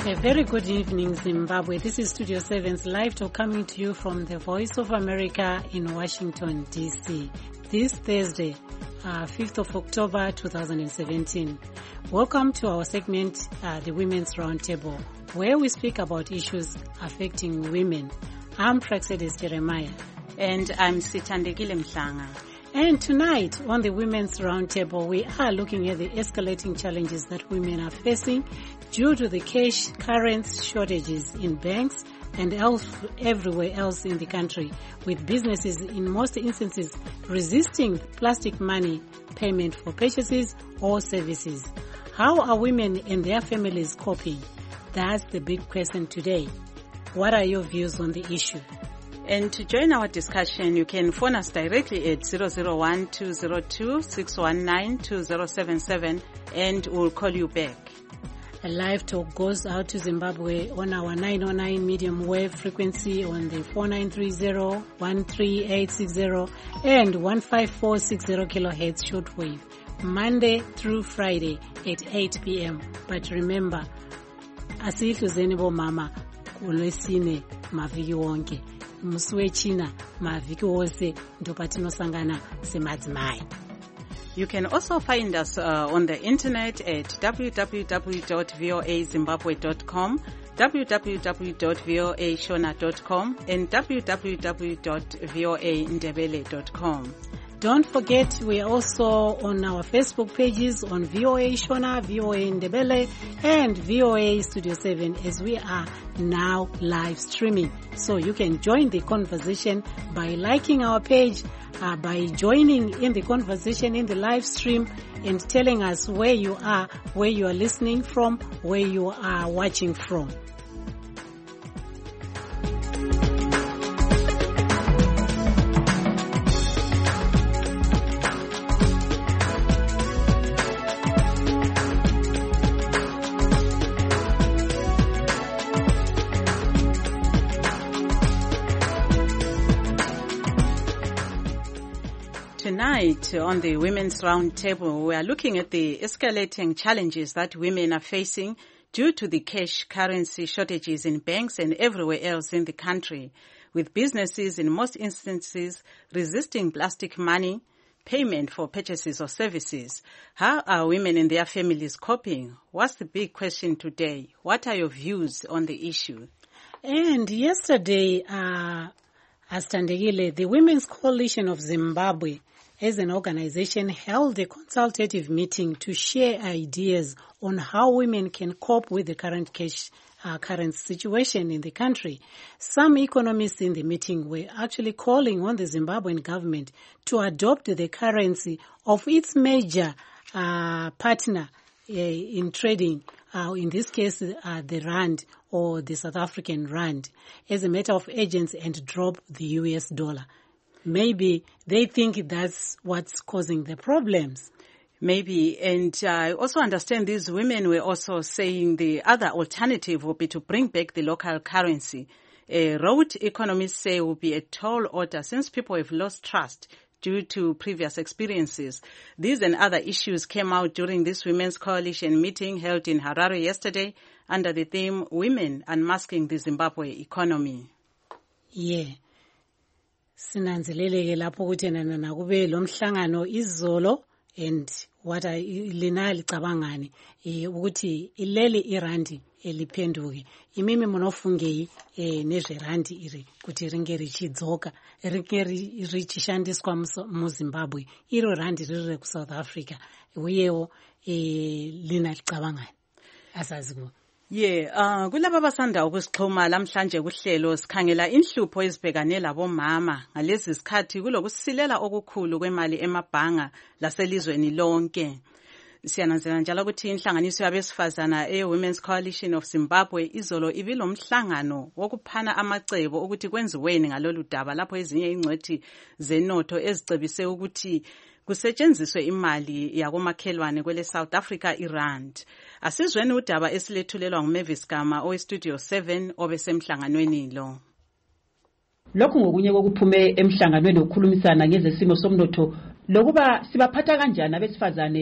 A very good evening, Zimbabwe. This is Studio 7's live talk coming to you from the Voice of America in Washington, D.C. This Thursday, 5th of October, 2017. Welcome to our segment, the Women's Roundtable, where we speak about issues affecting women. I'm Praxedis Jeremiah. And I'm Sithandekile Mhlanga. And tonight on the Women's Roundtable, we are looking at the escalating challenges that women are facing due to the cash currency shortages in banks and everywhere else in the country, with businesses in most instances resisting plastic money payment for purchases or services. How are women and their families coping? That's the big question today. What are your views on the issue? And to join our discussion, you can phone us directly at 001-202-619-2077 and we'll call you back. A live talk goes out to Zimbabwe on our 909 medium wave frequency on the 4930, 13860 and 15460 kilohertz shortwave, Monday through Friday at 8 p.m. But remember, asihluzeni bomama kulwesine maviki wonke. Muswechina maviki wose ndopatinosangana semadzimai. You can also find us on the internet at www.voazimbabwe.com, www.voashona.com, and www.voandebele.com. Don't forget, we are also on our Facebook pages on VOA Shona, VOA Ndebele, and VOA Studio 7 as we are now live streaming. So you can join the conversation by liking our page, by joining in the conversation in the live stream and telling us where you are listening from, where you are watching from. Tonight on the Women's Roundtable, we are looking at the escalating challenges that women are facing due to the cash currency shortages in banks and everywhere else in the country, with businesses in most instances resisting plastic money payment for purchases or services. How are women and their families coping? What's the big question today? What are your views on the issue? And yesterday, Astandegile, the Women's Coalition of Zimbabwe, as an organization, held a consultative meeting to share ideas on how women can cope with the current cash currency situation in the country. Some economists in the meeting were actually calling on the Zimbabwean government to adopt the currency of its major partner in trading, in this case the Rand or the South African Rand, as a matter of urgency and drop the US dollar. Maybe they think that's what's causing the problems. Maybe. And I also understand these women were also saying the other alternative would be to bring back the local currency. Road economists say it will be a tall order since people have lost trust due to previous experiences. These and other issues came out during this Women's Coalition meeting held in Harare yesterday under the theme Women Unmasking the Zimbabwe Economy. Yeah. Sinanzeleleke lapho ukuthi nana kube lo mhlangano izolo and what lina licabangani ukuthi ileli irandi eliphenduke imimi monofungei nezverandi iri kuti ringe richidzoka ringe richishandiswa muZimbabwe iro randi riri ku South Africa uyewo lina licabangani asazibo. Yeah, kulaba basanda ukusixhuma lamhlanje kuhlelo sikhangela inhlupho ezibhekane labomama ngalezi sikhathi kulokusilela okukhulu kwemali emabhanga laselizweni lonke. Siyananzela njalo ukuthi inhlanganiso yabesifazana Women's Coalition of Zimbabwe izolo ibilomhlangano wokuphana amacebo ukuthi kwenziweni ngalolu daba lapho ezinye ingcwethi zenotho ezicebise ukuthi kusetshenziswe imali yakomakhelwane kwele South Africa iRand. Asizweni udaba esilethulelwa nguMavis Gama oweStudio 7 obesemhlanganweni lo. Lokhu ngokunye kokuphume emhlanganweni okukhulumisana ngezesimo somnotho lokuba sibaphatha kanjani abesifazane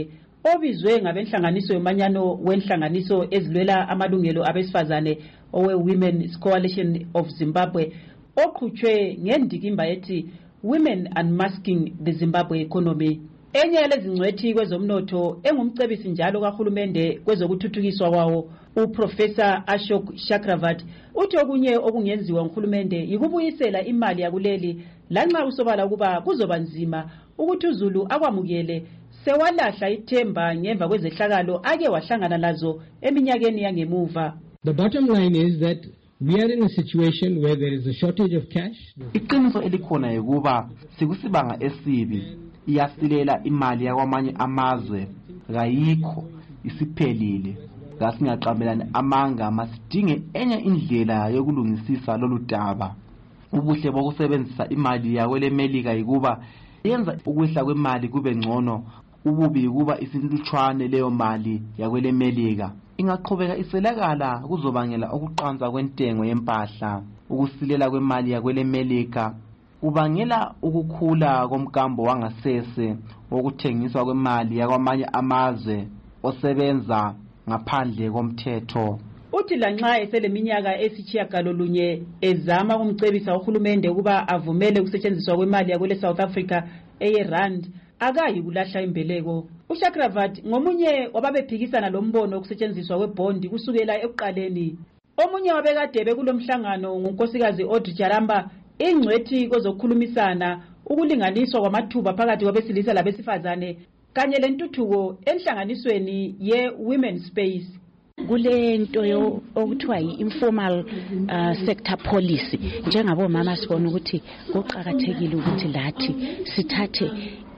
obizwe ngabenhlanganiso yomanyano wenhlanganiso ezilwela amalungelo abesifazane owe-Women's Coalition of Zimbabwe oqhutshwe ngendikimba ethi Women Unmasking the Zimbabwe Economy. Enye yalezingcwethi kwezomnotho engumcebisi njalo kahulumende kwezokuthuthukiswa kwawo uProfessor Ashok Chakravarty uthi okunye okungenziwa nguhulumende yikubuyisela imali yakuleli lanxa usobala ukuba kuzoba nzima ukuthi uZulu akwamukele sewalahla ithemba ngemva kwezehlakalo ake wahlangana lazo eminyakeni yangemuva. The bottom line is that we are in a situation where there is a shortage of cash. Iqiniso elikhona ukuba sikusibanga esibi iyasilela imali yakwamanye amazwe kayikho isiphelile ngasingaqambelani amanga masidinge enye indlela yokulungisisa lolu daba. Ubuhle bokusebenzisa imali yakwele Melika ukuba yenza ukwehla kwemali kube ngcono, ububi ukuba isinlutshwane leyo mali yakwele Melika ingaqhubeka iselakala kuzobangela ukuqansa kwentengo yempahla. Ukusilela kwemali yakwele Melika kubangela ukukhula komkambo wangasese wokuthengiswa kwemali yakwamanye amazwe osebenza ngaphandle komthetho. Uthi lanxa eseleminyaka esitshiyagalolunye ezama ukumcebisa uhulumende ukuba avumele ukusetshenziswa kwemali yakwele South Africa eye-rand akayi kulahla imbeleko. uChakravarty ngomunye wababephikisana lombono okusetshenziswa kwebondi kusukela ekuqaleni. Omunye wabekade bekulomhlangano ngunkosikazi Audrey Jaramba ingcwethi kozokhulumisana ukulinganiswa kwamathuba phakathi kwabesilisa labesifazane kanye lentuthuko enhlanganisweni ye-Women Space. Kulento okuthiwa yi-informal sector policy njengabomama sibona ukuthi kuqhakathekile ukuthi lathi sithathe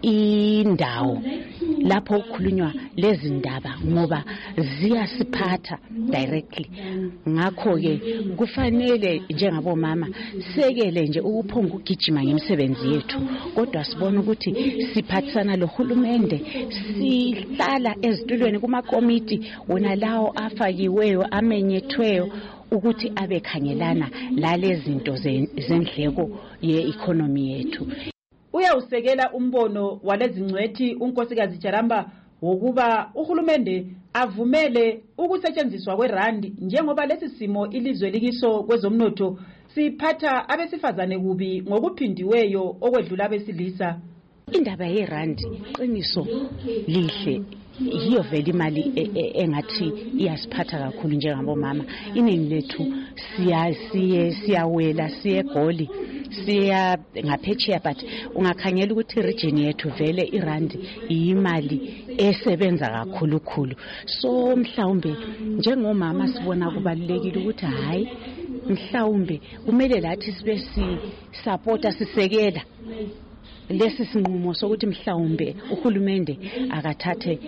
indawo lapho ukukhulunywa lezi ndaba ngoba ziyasiphatha directly. Ngakho ke kufanele njengabomama sekele nje ukuphonga ukugijima ngemisebenzi yethu kodwa sibona ukuthi siphathisana lohulumende sihlala ezitulweni kuma committee wona lawo afakiweyo amenyethweyo ukuthi abekhangelana lalezi zinto zendleko ye-economy yethu. Uyawusekela umbono walezingcwethi unkosikazi Jaramba wokuba uhulumende avumele ukusetshenziswa kwerandi njengoba lesi simo ilizwe likiso kwezomnotho siphatha abesifazane kubi ngokuphindiweyo okwedlula abesilisa. Indaba yerandi qiniso lihle yiyo vele imali engathi iyasiphatha kakhulu njengabomama. Iningi lethu siyawela siye egoli siya ngaphetsheya but ungakhangela ukuthi region yethu vele irandi imali esebenza kakhulu khulu. So mhlawumbe njengomama sibona kubalulekile ukuthi hayi mhlawumbe kumele lathi sibe supporta sisekela lesi sinqumo sokuthi mhlawumbe uhulumende akathathe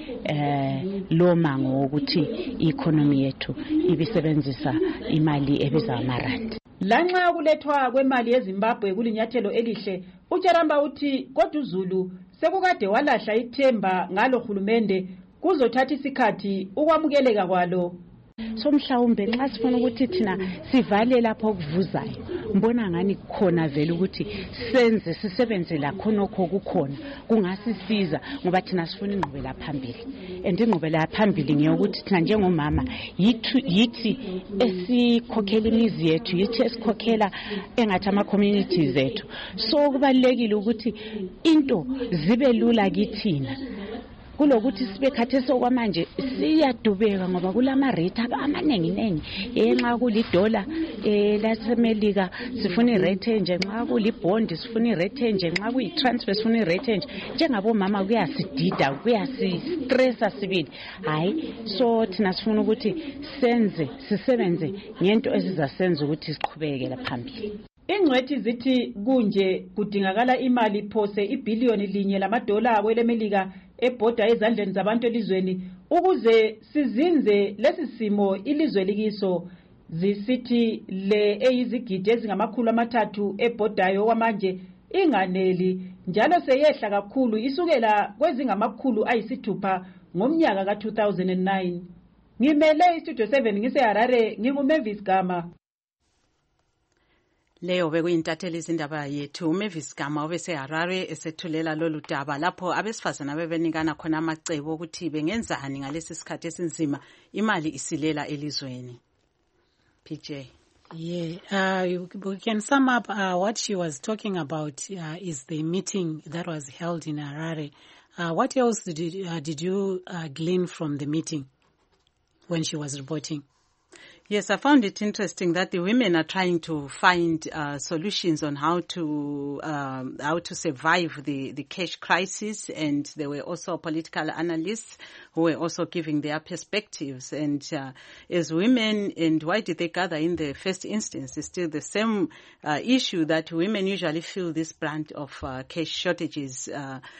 lo mango ukuthi i-economy yethu ibisebenzisa imali ebiza amarandi. Lanxa kulethwa kwemali yeZimbabwe kulinyathelo elihle, uJaramba uthi kodwa uZulu sekukade walahla ithemba ngalo hulumende kuzothatha isikhathi ukwamukeleka kwalo. So mhlawumbe nxa sifuna ukuthi thina sivale lapho kuvuzayo mbona ngani khona vele ukuthi senze sisebenze la khonokho kukhona kungasisiza ngoba thina sifuna ingqubela phambili and ingqubela phambili ngiyokuthi thina njengomama yithi esikhokhela imizi yethu yithi esikhokhela engathi ama communities ethu. So kubalekile ukuthi into zibe lula kithina kulokuthi sibe khathesi okwamanje siyadubeka ngoba kulama rate amanengi nxa kulidola lasemelika sifuna irate enje, nxa kulibond sifuna irate enje, nxa kuyitransfer sifuna irate enje. Njengabomama kuyasidida kuyasistressa sibili hayi. So thina sifuna ukuthi sisebenze ngento ezizasenza ukuthi siqhubeke phambili. Ingcwethi zithi kunje kudingakala imali phose ibhiliyoni $1 kwelemelika ebhoda ezandleni zabantu elizweni ukuze sizinze lesi simo ilizwe likiso. Zisithi le eyizigidi ezingama300 ebhodayo kwamanje inganeli njalo seyehla kakhulu isukela kwezingama600 ngomnyaka ka2009. Ngimele istudio 7 ngise Harare, nginguMavis Gama. Leyo bekuyintatheli izindaba yethu uMavis Gama obeseHarare esethulela lolu daba lapho abesifazana bebenikana khona amacebo ukuthi bengenzani ngalesi sikhathi esinzima imali isilela elizweni. PJ. Yeah, we can sum up what she was talking about is the meeting that was held in Harare. What else did you glean from the meeting when she was reporting? Yes, I found it interesting that the women are trying to find solutions on how to survive the cash crisis, and there were also political analysts who were also giving their perspectives. And as women, and why did they gather in the first instance? It's still the same issue that women usually feel this brunt of cash shortages,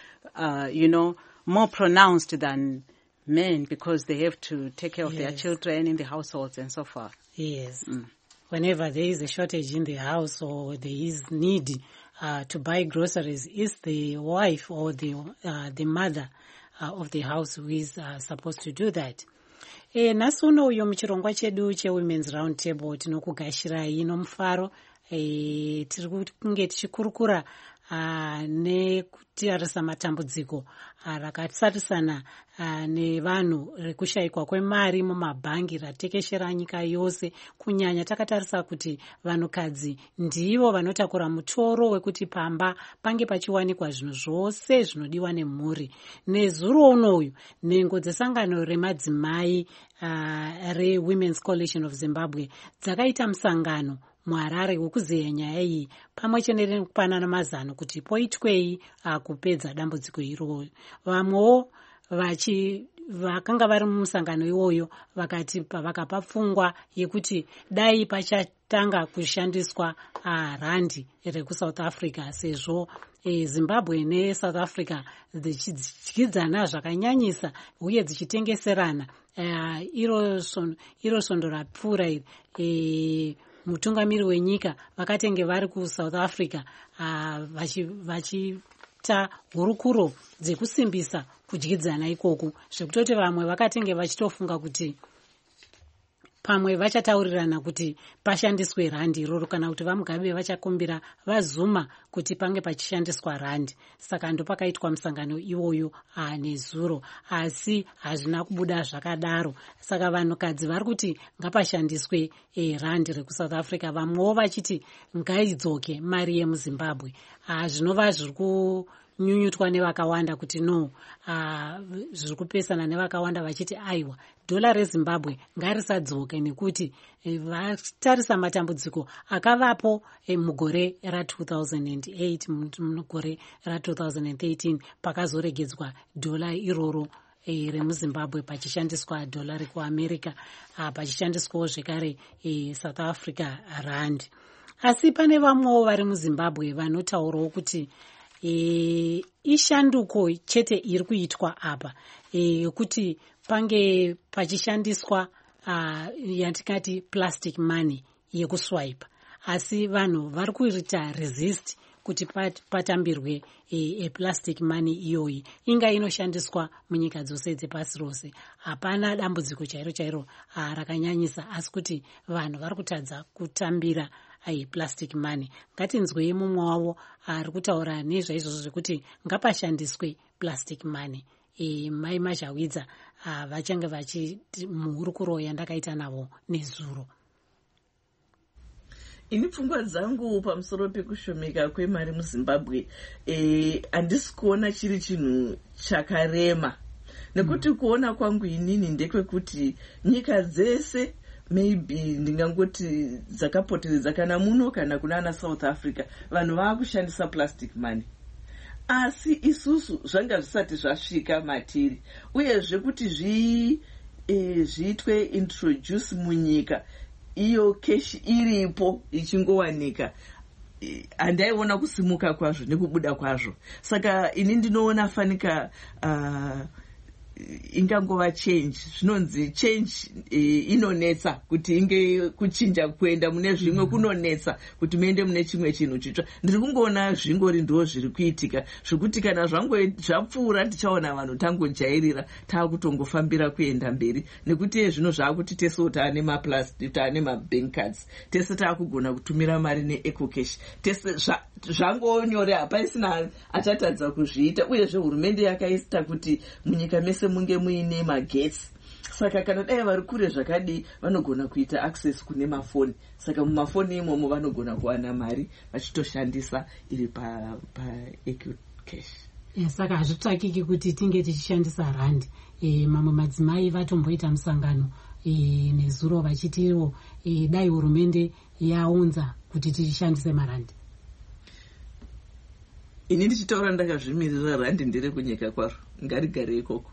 more pronounced than men, because they have to take care of their children in the households and so forth. Yes. Whenever there is a shortage in the house or there is need to buy groceries, it's the wife or the mother of the house who is supposed to do that. Nasuno uyo muchirongwa chedu che-Women's Round Table tinokugashirai nomufaro tiri kunge tichikurukura nekutarisa matambudziko rakasarisana nevanhu rekushayikwa kwemari mumabhangi ratekeshera nyika yose. Kunyanya takatarisa kuti vanhukadzi ndivo vanotakura mutoro wekuti pamba pange pachiwanikwa zvinhu zvose zvinodiwa nemhuri. Nezuro unoyu nhengo dzesangano remadzimai reWomen's Coalition of Zimbabwe dzakaita musangano muHarare wekuzeya nyaya iyi pamwe chete nekupanana mazano kuti poitwei kupedza dambudziko iroro. Vamwewo vakanga vari mumusangano iwoyo vakapa pfungwa yekuti dai pachatanga kushandiswa randi rekuSouth Africa, sezvo Zimbabwe neSouth Africa dzichidyidzana zvakanyanyisa uye dzichitengeserana. Iro svondo rapfuura iri mutungamiri wenyika vakatenge vari kuSouth Africa vachiita hurukuro dzekusimbisa kudyidzana ikoku, zvekutoti vamwe vakatenge vachitofunga kuti pamwe vachataurirana kuti pashandiswe randi iroro, kana kuti vaMugabe vachakumbira vaZuma kuti pange pachishandiswa randi. Saka ndo pakaitwa musangano iwoyo nezuro, asi hazvina kubuda zvakadaro. Saka vanhukadzi vari kuti ngapashandiswe randi rekuSouth Africa, vamwewo vachiti ngaidzoke mari yemuZimbabwe. Zvinova zviri kunyunyutwa nevakawanda kuti no, zviri kupesana nevakawanda vachiti aiwa, dhola reZimbabwe ngarisadzoke nekuti vatarisa matambudziko akavapo mugore ra2008 mugore ra2013 pakazoregedzwa dhola iroro remuZimbabwe pachishandiswa dhola rekuAmerica, pachishandiswawo zvekare South Africa rand. Asi pane vamwewo vari muZimbabwe vanotaurawo kuti ishanduko chete iri kuitwa apa kuti pange pachishandiswa yatingati plastic money yekuswipe, asi vanhu vari kuita resist kuti patambirwe plastic money iyoyi inga inoshandiswa munyika dzose dzepasi rose. Hapana dambudziko chairo rakanyanyisa, asi kuti vanhu vari kutadza kutambira plastic money. Ngatinzwei mumwe wavo ari kutaura nezvaizvozvo zvekuti ngapashandiswe plastic money. Mai Mazhawidza vachange vachiti muhurukuro yandakaita navo nezuro. Ini pfungwa dzangu pamusoro pekushomeka kwemari muZimbabwe handisi kuona chiri chinhu chakarema, nekuti kuona kwangu inini ndekwekuti nyika dzese maybe ndingangoti dzakapoteredza kana muno kana kunana South Africa vanhu vakushandisa plastic money, asi isusu zvanga zvisati zvasvika matiri, uyezve kuti zviitwe introduce munyika iyo keshi iripo ichingowanika, handaiona kusimuka kwazvo nekubuda kwazvo. Saka ini ndinoona fanika ingangova change. Zvinonzi change inonetsa kuti inge kuchinja kuenda mune zvimwe kunonetsa kuti muende mune chimwe chinhu chitsva. Ndiri kungoona zvingori ndo zviri kuitika zvokuti kana zvapfuura tichaona vanhu tangojairira taakutongofambira kuenda mberi, nekuti zvino zvaakuti tesewo taane maplastic, taane mabank cards, tese taakugona kutumira mari neEcocash, tese zvangonyore, hapaisina achatadza kuzviita. Uyezve hurumende yakaita kuti munyika mese munge muine magetsi, saka kana dai vari kure zvakadi vanogona kuita access kune mafoni, saka mumafoni imomo vanogona kuwana mari vachitoshandisa iri paEcocash. Saka hazvitsvakiki kuti tinge tichishandisa rand. Mamwe madzimai vatomboita musangano nezuro vachitiwo dai hurumende yaunza kuti tichishandise marandi. Ini ndichitaura ndakazvimirira, randi ndere kunyika kwaro, ngarigare ikoko.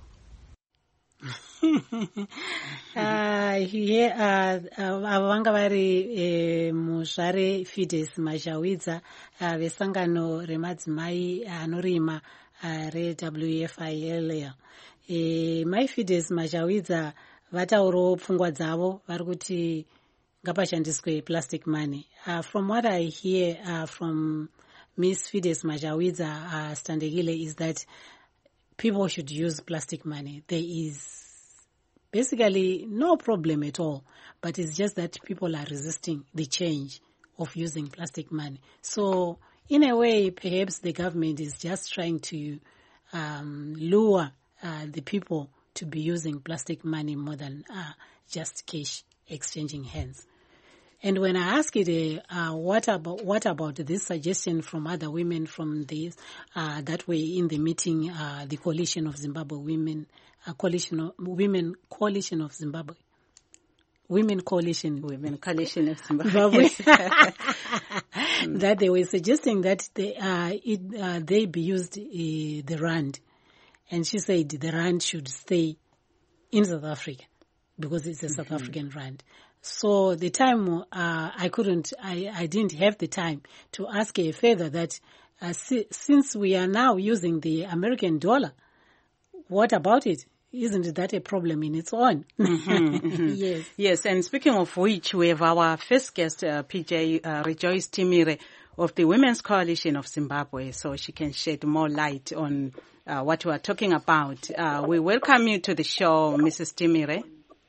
Avo vanga vari muzvare Fides Mazhawidza vesangano remadzimai anorima reWFIL. Mai Fides Mazhawidza vataurawo pfungwa dzavo, vari kuti ngapashandiswe plastic money. From what I hear from Miss Fides Mazhawidza Standekile is that people should use plastic money. There is basically no problem at all, but it's just that people are resisting the change of using plastic money. So in a way, perhaps the government is just trying to lure the people to be using plastic money more than just cash exchanging hands. And when I ask it, what about this suggestion from other women from this that were in the meeting, the Coalition of Zimbabwe Women, Coalition of Zimbabwe, Women Coalition of Zimbabwe, that they were suggesting that they be used the rand, and she said the rand should stay in South Africa because it's a South African rand. So the time I didn't have the time to ask her further that since we are now using the American dollar, what about it? Isn't that a problem in its own? Yes. Yes, and speaking of which, we have our first guest, PJ Rejoice Timire of the Women's Coalition of Zimbabwe, so she can shed more light on what we are talking about. We welcome you to the show, Mrs. Timire.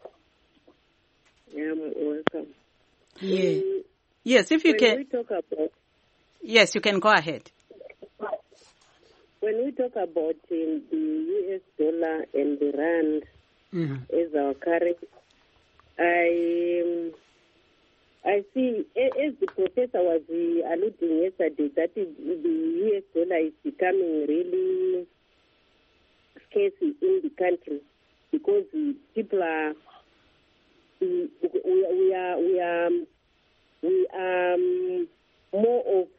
Welcome. Yeah. Yes, if you can. We talk about, yes, you can go ahead. When we talk about the US dollar and the rand as our currency, I see, as the professor was alluding yesterday, that the US dollar is becoming really scarce in the country because people are. We are more of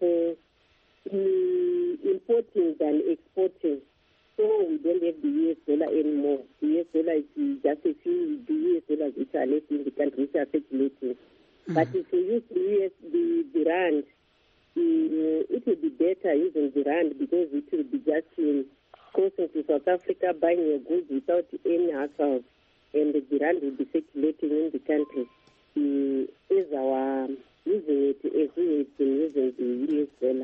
importing than exporting, so we don't have the US dollar anymore. The US dollar is just a few US dollars which are left in the country, which are circulating. But if we use the rand, it will be better using the rand because it will be just crossing to South Africa, buying your goods without any hassle. And the rand will be circulating in the country as our using it as we have been using the US dollar.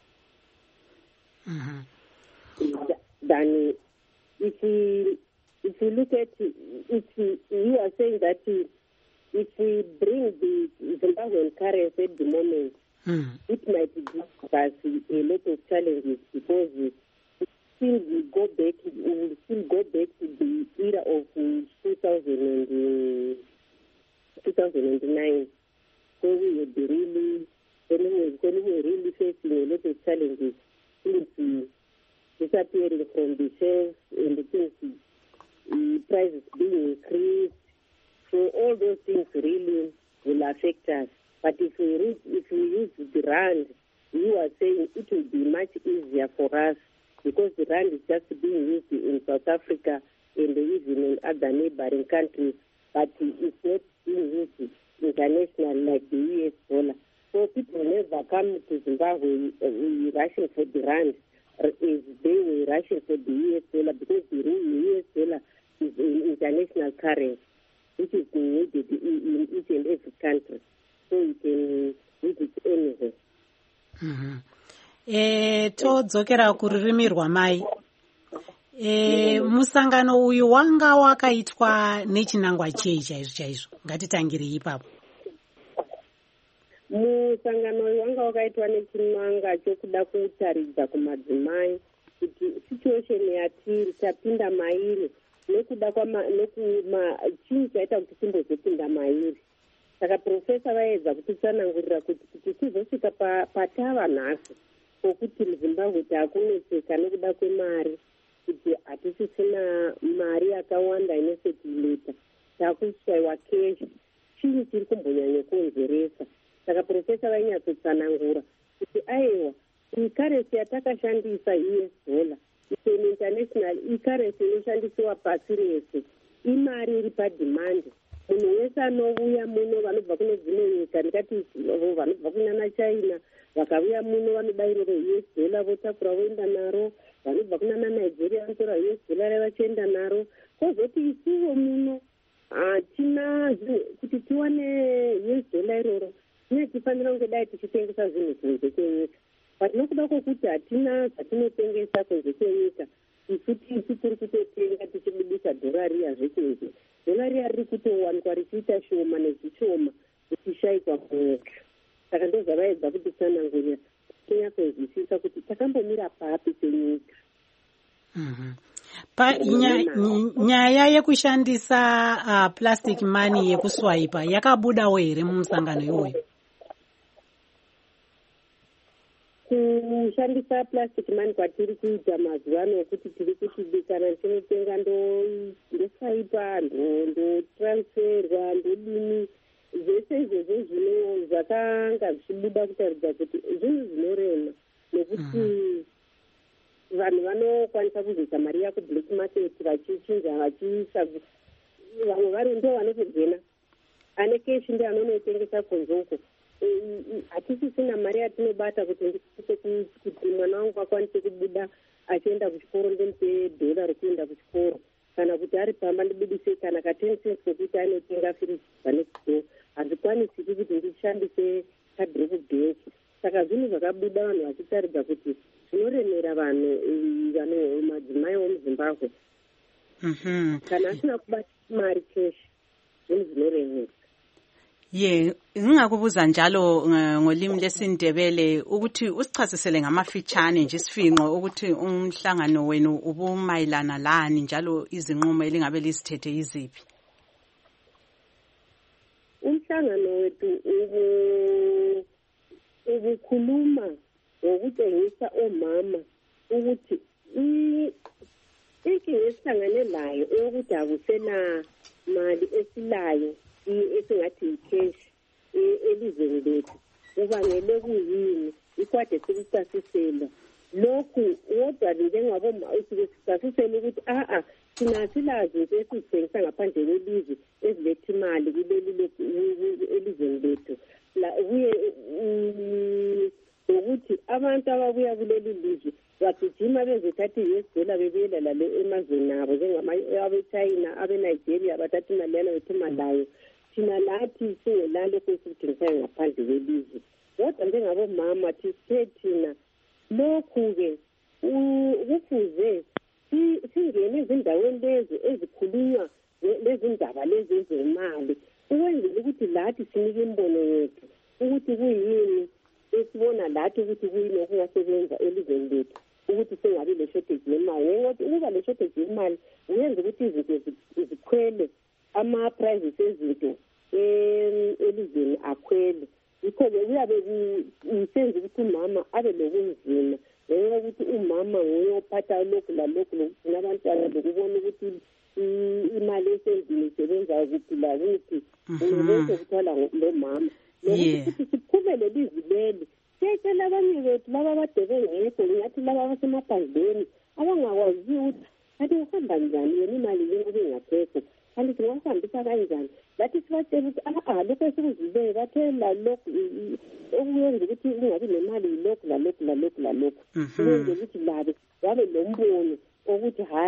Then if you look at you are saying that if we bring the Zimbabwean currency at the moment, it might give us a lot of challenges because we will still go back to the era of 2009. So we would be really, when we were really facing a lot of challenges, things disappearing from the shelves and the things, prices being increased. So all those things really will affect us. But if we use the rand, you are saying it will be much easier for us because the rand is just being used in South Africa and even in other neighboring countries, but it's not being used international like the US dollar. So people never come to Zimbabwe rushing for the rand as they were rushing for the US dollar because the US dollar international currency, which is needed in each and every country, so you can use it anywhere. Todzokera kuririmi rwamai. Musangano uyu wanga wakaitwa nechinangwa chei chaizvo ngatitangire ipapo. Musangano uyu wanga wakaitwa nechinangwa chokuda kutaridza kumadzimai kuti situation yatiri tapinda mairi nekuda chinhu chaita kuti timbozopinda mairi. Saka profesa vaedza kutitsanangurira kuti tizosvika patava nhasi pokuti muzimbabwe taakuneseka nekuda kwemari, kuti hatisisina mari yakawanda inosetileta, taakushayiwa keshi, chinhu chiri kumbonyanya kuonzeresa. Saka profesa vainyatsotsanangura kuti aiwa ikaresi yatakashandisa US dollar isen international ikaresi inoshandisiwa pasi rese, imari iri padhimandi. Munhu wese anouya muno vanobva kune dzimwe nyika, ndikati vanobva kunana China vakauya muno vanobayirira US dollar votakura voenda naro, vanobva kunana Nigeria vanotora US dollar vachienda naro. Kozoti isuwo muno hatina kuti tiwane US dollar iroro, tifanira kunge dai tichitengesa zvinhu kunze kwenyika. Patinokuda kwokuti hatina zvatinotengesa kunze kwenyika, isu tiri kutotenga tichibudisa dholari yazvekunze. Dholari riri kutowanikwa richiita shoma nezvishoma richishayikwa munyika. Saka ndozvavaedza kuti tsanangurira tinyatsonzwisisa kuti takambomira papi senyika. Nyaya yekushandisa plastic money yekuswaipa yakabudawo here mumusangano iwoyo? Kushandisa plastic money kwatiri kuita mazuva ano okuti tiri kuti kana ndinotenga ndoswaipa ndotransferwa ndodini, zvese izvozvo zvino zvakanga zvichibuda kutaridza kuti zvinhu zvinorema, nekuti vanhu vanokwanisa kuzoisa mari yako black market vachichinja vachiisa, vamwe vari ndo vanotogena ane keshi ndi anonotengesa konzoko. Hatisisina mari yatinobata kuti kuti mwana wangu akwanise kubuda achienda kuchikoro ndomupe dholari rekuenda kuchikoro, kana kuti ari pamba ndibudise kana ka10 cents kokuti anotenga firiji panext door. Hazvikwanisiki kuti ndishandise khadhi rekubhenki. Saka zvinhu zvakabuda vanhu vachitaridza kuti zvinoremera vanhu madzimai womuzimbabwe. Kana asina kubata mari keshi zvinhu zvinoremera. Ngingakubuza njalo ngolimi lesindebele ukuthi usichasisele ngamafitshane nje isifinqo ukuthi umhlangano wenu ubumayilana lani njalo izinqumo elingabe lisithethe iziphi? Umhlangano wethu ubukhuluma ngokutshengisa omama ukuthi inkinga esihlangane layo eyokuthi akusena mali esilayo esingathi yikheshi elizweni lethu kubangele kuyini, ikwade sikuchasisela lokhu kodwa njengaboma sikuchasisela ukuthi thina silazi nje esizithengisa ngaphandle kwelizwe eziletha imali kuleli elizweni lethu. Kuye ukuthi abantu ababuya kuleli lizwe bagijima bezothatha i-US dollar bebuyela lale emazweni abo, njengamabe-China, abe-Nigeria bathatha imali yana bethuma layo. Thina lathi singelalo kwesithengisayo ngaphandle kwelizwe. Kodwa njengabomama sithe thina lokhu-ke kufuze singene ezindaweni lezo ezikhulunywa lezindaba lezi ezemali, ukwenzela ukuthi lathi sinike imbono yethu ukuthi kuyini esibona lathi ukuthi kuyini okungasebenza elizweni lethu, ukuthi singabi le-shortage yemali. Ngokuthi ukuba le-shortage yemali uyenza ukuthi izinto zikhwele, ama-prices ezinto elizweni akhwele. Yikho-ke kuyabe kusenza ukuthi umama abe lokunzima, ngenxa yokuthi umama nguye ophatha lokhu lalokhu lokugcina abantwana lokubona ukuthi imali esendlini isebenza kuphi lakuphi, konke kuthwala lomama. Nokuthi futhi siphumele lizwi leli, siyayitshela abanye bethu laba abade bengekho, ngathi laba abasemaphandleni abangakwazi ukuthi kanti uhamba njani yena imali le ngoba ingakekho, kanti singahambisa kanjani. Lathi sibatshela ukuthi lokho esikuzibeke bathela lokhu okuyenza ukuthi kungabi nemali yilokhu lalokhu lalokhu lalokhu, kuyenza ukuthi labo babe lombono ukuthi hayi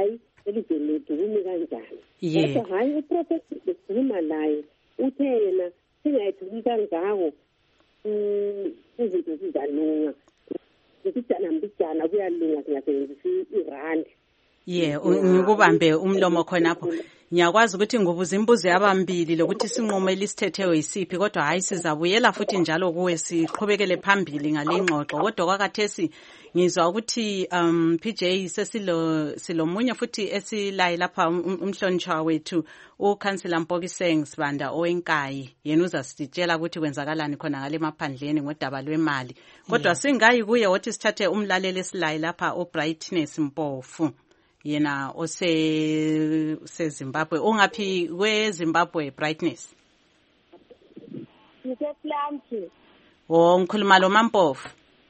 elizweni lethu kumi kanjani. Kodwa hayi uprofessor esikhuluma naye uthe yena singayithuki kangako izinto zizalunga. Mbijana kuyalunga singasebenzisa irandi. Ngikubambe umlomo khonapho. Ngiyakwazi ukuthi ngubuza imbuzo yabambili lokuthi sinqumo elisithethe yisiphi, kodwa hayi sizabuyela futhi njalo kuwe siqhubekele phambili ngale ngxoxo. Kodwa kwakathesi ngizwa ukuthi PJ silomunye futhi esilaye lapha umhlonishwa wethu uKhansila Mpokiseng Sibanda owenkayi. Yena uzasitshela ukuthi kwenzakalani khona ngale maphandleni ngodaba lwemali. Kodwa singayi kuye wothi sithathe umlaleli esilaye lapha uBrightness Mpofu. Yena seZimbabwe. Ungaphi kweZimbabwe Brightness? NgisePlumtree. Ngikhuluma lo Mampofu.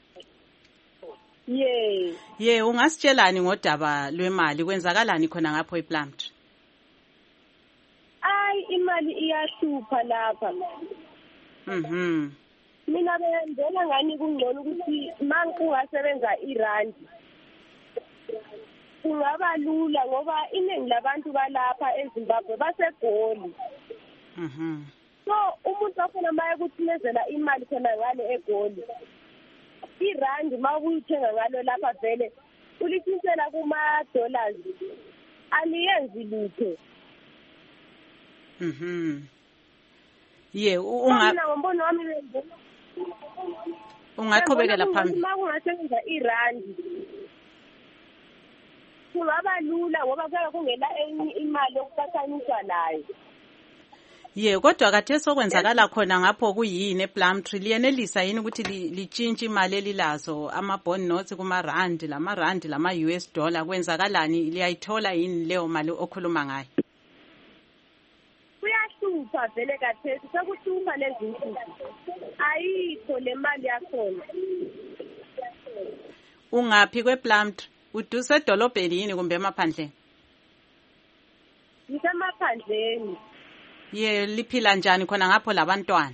Ungasitshelani ngodaba lwemali kwenzakalani khona ngapho ePlumtree? Imali iyahlupha lapha. Mina bengenzela ngani kungcono ukuthi mangikungasebenza irandi kungaba lula ngoba iningi labantu balapha eZimbabwe basegoli. So umuntu afuna maye ukuthimezela imali khona ngale egoli. Irandi mawuyithenga ngalo lapha vele ulithinsela kuma-dollars. Aliyenzi lutho. Ngombono wami ungaqhubekela phambili. Makungasebenza irandi kungaba lula ngoba kuyabe kungela enye imali yokuqhathaniswa nayo. Kodwa kade sokwenzakala khona ngapho kuyini ePlumtree? Liyenelisa yini ukuthi litshintshe imali elilazo ama-bond notes kuma-rand, lama-rand, lama-US dollar? Kwenzakalani? Liyayithola yini leyo mali okhuluma ngayo? Kuyahlupha vele kathesi, sekuhlupha lezi nsuku. Ayikho le mali yakhona. Ungaphi kwePlumtree? Uduse edolobheni yini kumbe emaphandleni? Ngisemaphandleni. Liphila njani khona ngapho labantwana?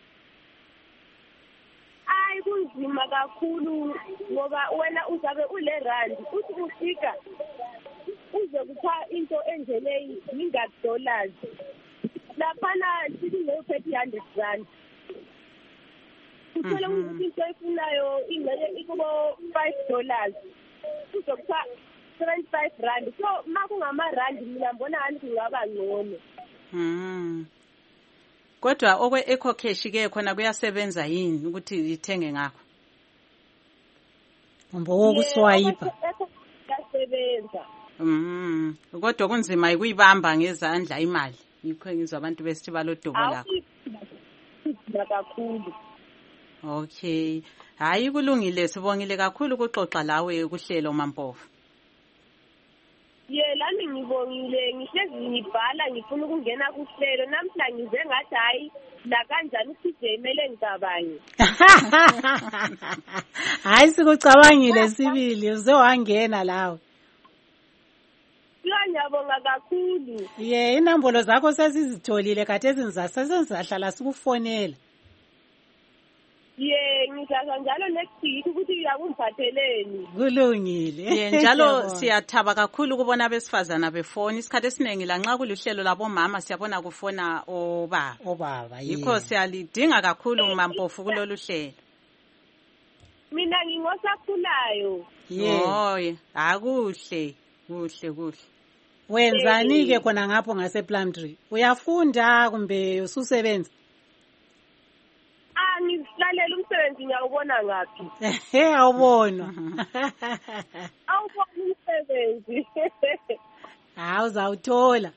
Kunzima kakhulu ngoba wena uzabe ule rand uthi ufika uze kutha into enjeleyi $100. Laphana sithi ngophethe 100 rand. Uthole ukuthi into efunayo ingxenye ikubo $5. Uzokutha 75 rand. So makungama-rand mina mbona ngani kungaba ngcono. Kodwa okwe-eco cash ke khona kuyasebenza yini ukuthi ithenge ngakho? Wokuswayipa. Kuyasebenza. Kodwa kunzima ukuyibamba ngezandla imali. Yikho ngizwa abantu besithi balodubo lakho. Kakhulu. Okay. Hayi kulungile, sibongile kakhulu ukuxoxa lawe kuhlelo Mampofu. Lami ngibongile, ngihlezi ngibhala ngifuna ukungena kuhlelo. Namhla ngize ngathi hayi la kanjani uPJ imele ngicabanye. Hayi sikucabangile sibili, uze wangena lawe. Ngiyabonga kakhulu. Inombolo zakho sesizitholile kade sizahlala sikufonela. Ngizasho njalo next week ukuthi uyakungiphatheleni. Kulungile. Njalo siyathaba kakhulu kubona abesifazana befoni. Isikhathi esiningi lanxa kuluhlelo labomama siyabona kufona obaba. Yikho siyalidinga kakhulu Mampofu kulolu hlelo. Mina ngingosakhulayo. Kuhle. Wenzani ke khona ngapho ngasePlumtree? Uyafunda kumbe ususebenza? Ngihlalela umsebenzi ngiyawubona ngaphi? Awubona. Awubona umsebenzi. Uzawuthola.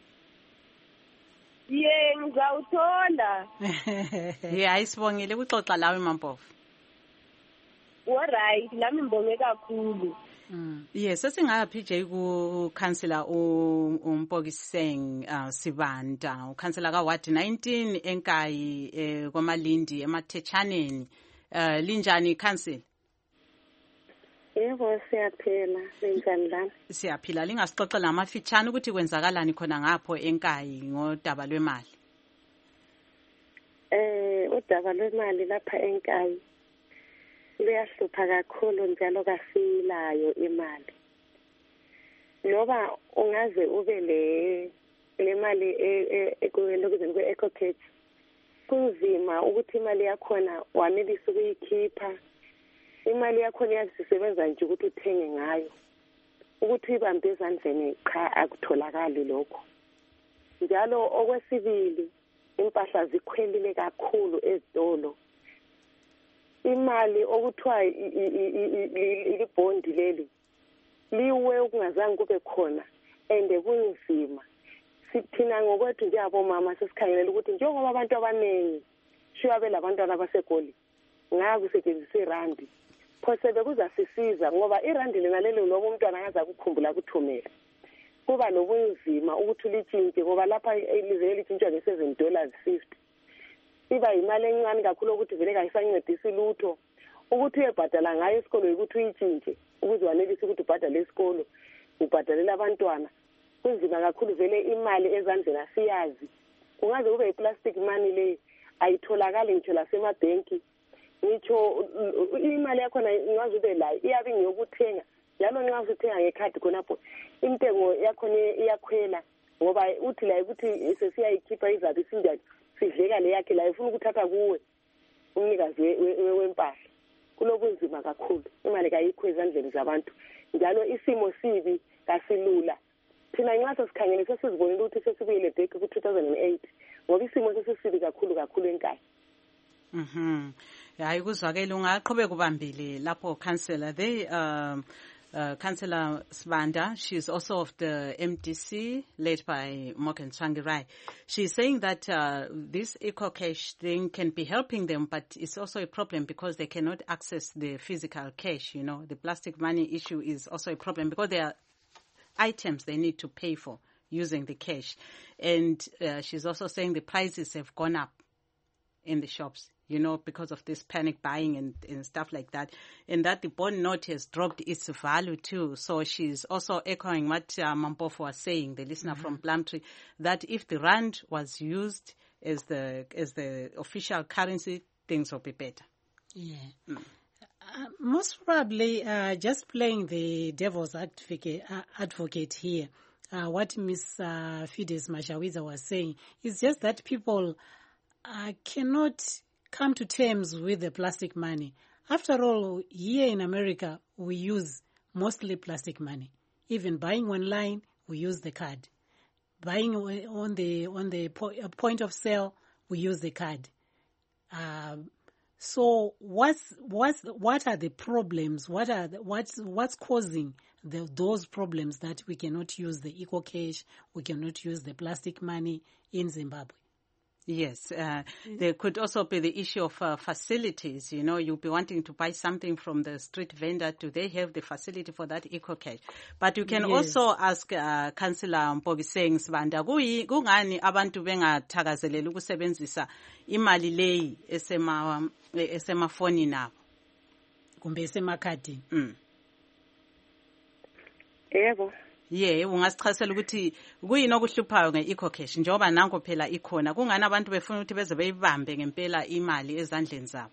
Ngizawuthola. Ayisibongile ukuxoxa lawe Mampofu. Alright, nami ngibonge kakhulu. Sesingaphi nje kuKhansila uMpokiseng Sibanda, uKhansila kaWard 19 enkayi kwaMalindi emaThetshaneni. Linjani Khansila? Yebo siyaphila, linjani lana? Siyaphila, lingasixoxela amafitshane ukuthi kwenzakalani khona ngapho enkayi ngodaba lwemali. Udaba lwemali lapha enkayi luyahlupha kakhulu njalo kafilayo imali. Loba ungaze ube le mali ekulokuzeni kwe-EcoCash kunzima ukuthi imali yakhona wanelisa ukuyikhipha. Imali yakhona iyazisebenza nje ukuthi uthenge ngayo. Ukuthi ibambe ezandleni cha akutholakali lokho. Njalo okwesibili impahla zikhwelile kakhulu ezitolo. Imali okuthiwa ibhondi leli liwe ukungazange kube khona ende kunzima. Sithina ngokwethu njengabomama sesikhangelela ukuthi njengoba abantu abaningi shiwa belabantwana abasegoli ngakusetshenziswa irandi phose bekuzasisiza ngoba irandi linalelo loba umntwana angaza kukhumbula kuthumela kuba nobunzima ukuthi ulitshintshe ngoba lapha ilizwe litshintshwa nge$7.50 iba imali encane kakhulu ukuthi vele kayisancedisi lutho ukuthi uyebhadala ngayo esikolo ukuthi uyitshintshe ukuze wanelise ukuthi ubhadale esikolo ubhadalela abantwana kunzima kakhulu vele imali ezandleni asiyazi kungaze kube yiplastic money le ayitholakali ngitsho lasemabhenki ngitsho imali yakhona ingaze ube layo iyabe ngiyokuthenga njalo nxa usuthenga ngekhadi khonapho intengo yakhona iyakhwela ngoba uthi la ukuthi sesiyayikhipha izabe isinjani sidleka le yakhe la ifuna ukuthatha kuwe umnikazi wempahla kulobunzima kakhulu imali kayikho ezandleni zabantu njalo isimo sibi kasilula thina nxa sesikhangele sesizibonile ukuthi sesibuyele back ku-2008 ngoba isimo sesisibi kakhulu enkaya. Hayi kuzwakele ungaqhubeka ubambile lapho councillor Councillor Sibanda, she's also of the MDC led by Morgan Tsvangirai. She's saying that this EcoCash thing can be helping them, but it's also a problem because they cannot access the physical cash. You know, the plastic money issue is also a problem because there are items they need to pay for using the cash. And she's also saying the prices have gone up in the shops, you know, because of this panic buying and stuff like that. And that the bond note has dropped its value too. So she's also echoing what Mampofu was saying, the listener from Plumtree, that if the rand was used as the official currency, things will be better. Yeah. Most probably, just playing the devil's advocate here, what Ms. Fides Mashawiza was saying is just that people cannot come to terms with the plastic money. After all, here in America, we use mostly plastic money. Even buying online, we use the card. Buying on the point of sale, we use the card. So what are the problems? What's causing those problems that we cannot use the EcoCash, we cannot use the plastic money in Zimbabwe? Yes, there could also be the issue of facilities. You know, you'll be wanting to buy something from the street vendor. Do they have the facility for that EcoCash? But you can also ask Councillor Mbobiseng Sibanda, kungani abantu bengathakazeleli ukusebenzisa imali leyi esemafoni nabo kumbe esemakhadini? Yebo. Yeah, ungasichasela ukuthi kuyini okuhluphayo nge-EcoCash njengoba nanko phela ikhona kungani abantu befuna ukuthi beze beyibambe ngempela imali ezandleni zabo?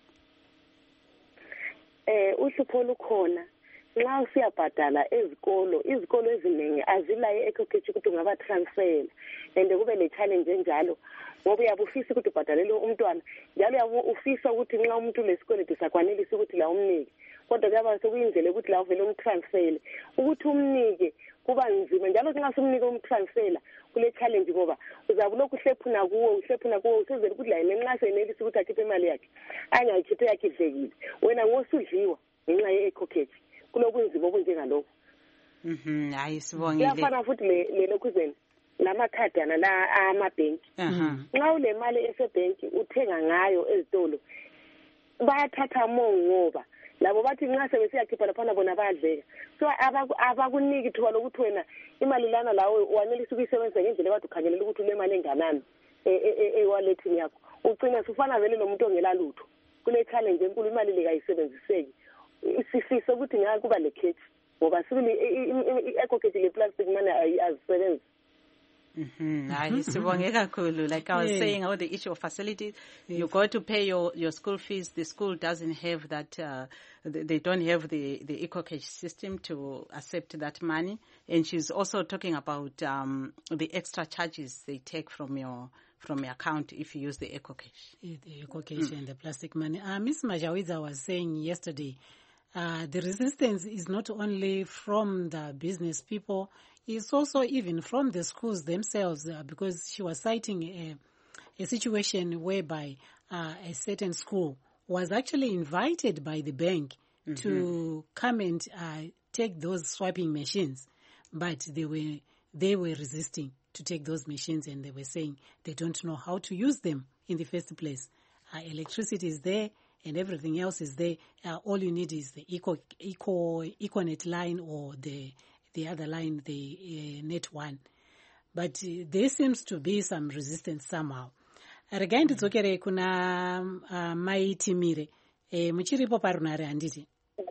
Uhlupho lukhona nxa usiyabhadala izikolo eziningi azilayo EcoCash ukuthi ungaba transfer and kube le challenge enjalo ngoba uyabe ufisa ukuthi ubhadalele umntwana njalo uyabe ufisa ukuthi nxa umuntu lesikweletu sakwanelisa ukuthi la umnike kodwa kuyaba sekuyindlela ukuthi la uvele umtransfer ukuthi umnike kuba nzima njalo nxa sumnika umtransfer kule challenge ngoba uzabe lokhu uhlephuna kuwo usezele ukuthi la yena nxa senelisa ukuthi akhiphe imali yakhe angayikhiphe yakhe idlekile wena ngosudliwa ngenxa ye-EcoCash kulobunzima obunjengalokho. Hayi sibongile. Kuyafana futhi lelokhuzeni lamakhadana la amabhenki. Nxa ule mali esebhenki uthenga ngayo ezitolo bayathatha ngoba labo bathi nxa sebesiyakhipha laphana bona bayadleka so abakuniki thuba lokuthi wena imali lana lawe wanelisa ukuyisebenzisa ngendlela ekade ukhangelela ukuthi ule mali enganani ewalethini yakho ugcina sufana vele nomuntu ongela lutho kule challenge enkulu imali le kayisebenziseki sifisa ukuthi ngeke kuba le cash ngoba sibili i-EcoCash le plastic money azisebenzi. Sibonge kakhulu. Like I was saying, the issue of facilities, you go to pay your school fees, the school doesn't have that, they don't have the EcoCash system to accept that money. And she's also talking about the extra charges they take from your account if you use the EcoCash. The EcoCash and the plastic money. Ms. Majawidza was saying yesterday, the resistance is not only from the business people, it's also even from the schools themselves, because she was citing a situation whereby a certain school was actually invited by the bank to come and take those swiping machines, but they were resisting to take those machines, and they were saying they don't know how to use them in the first place. Electricity is there and everything else is there. All you need is the Econet line or the other line, the Net One. But there seems to be some resistance somehow. Regai ndidzokere kuna Maitimire. Muchiripo parunare handiti?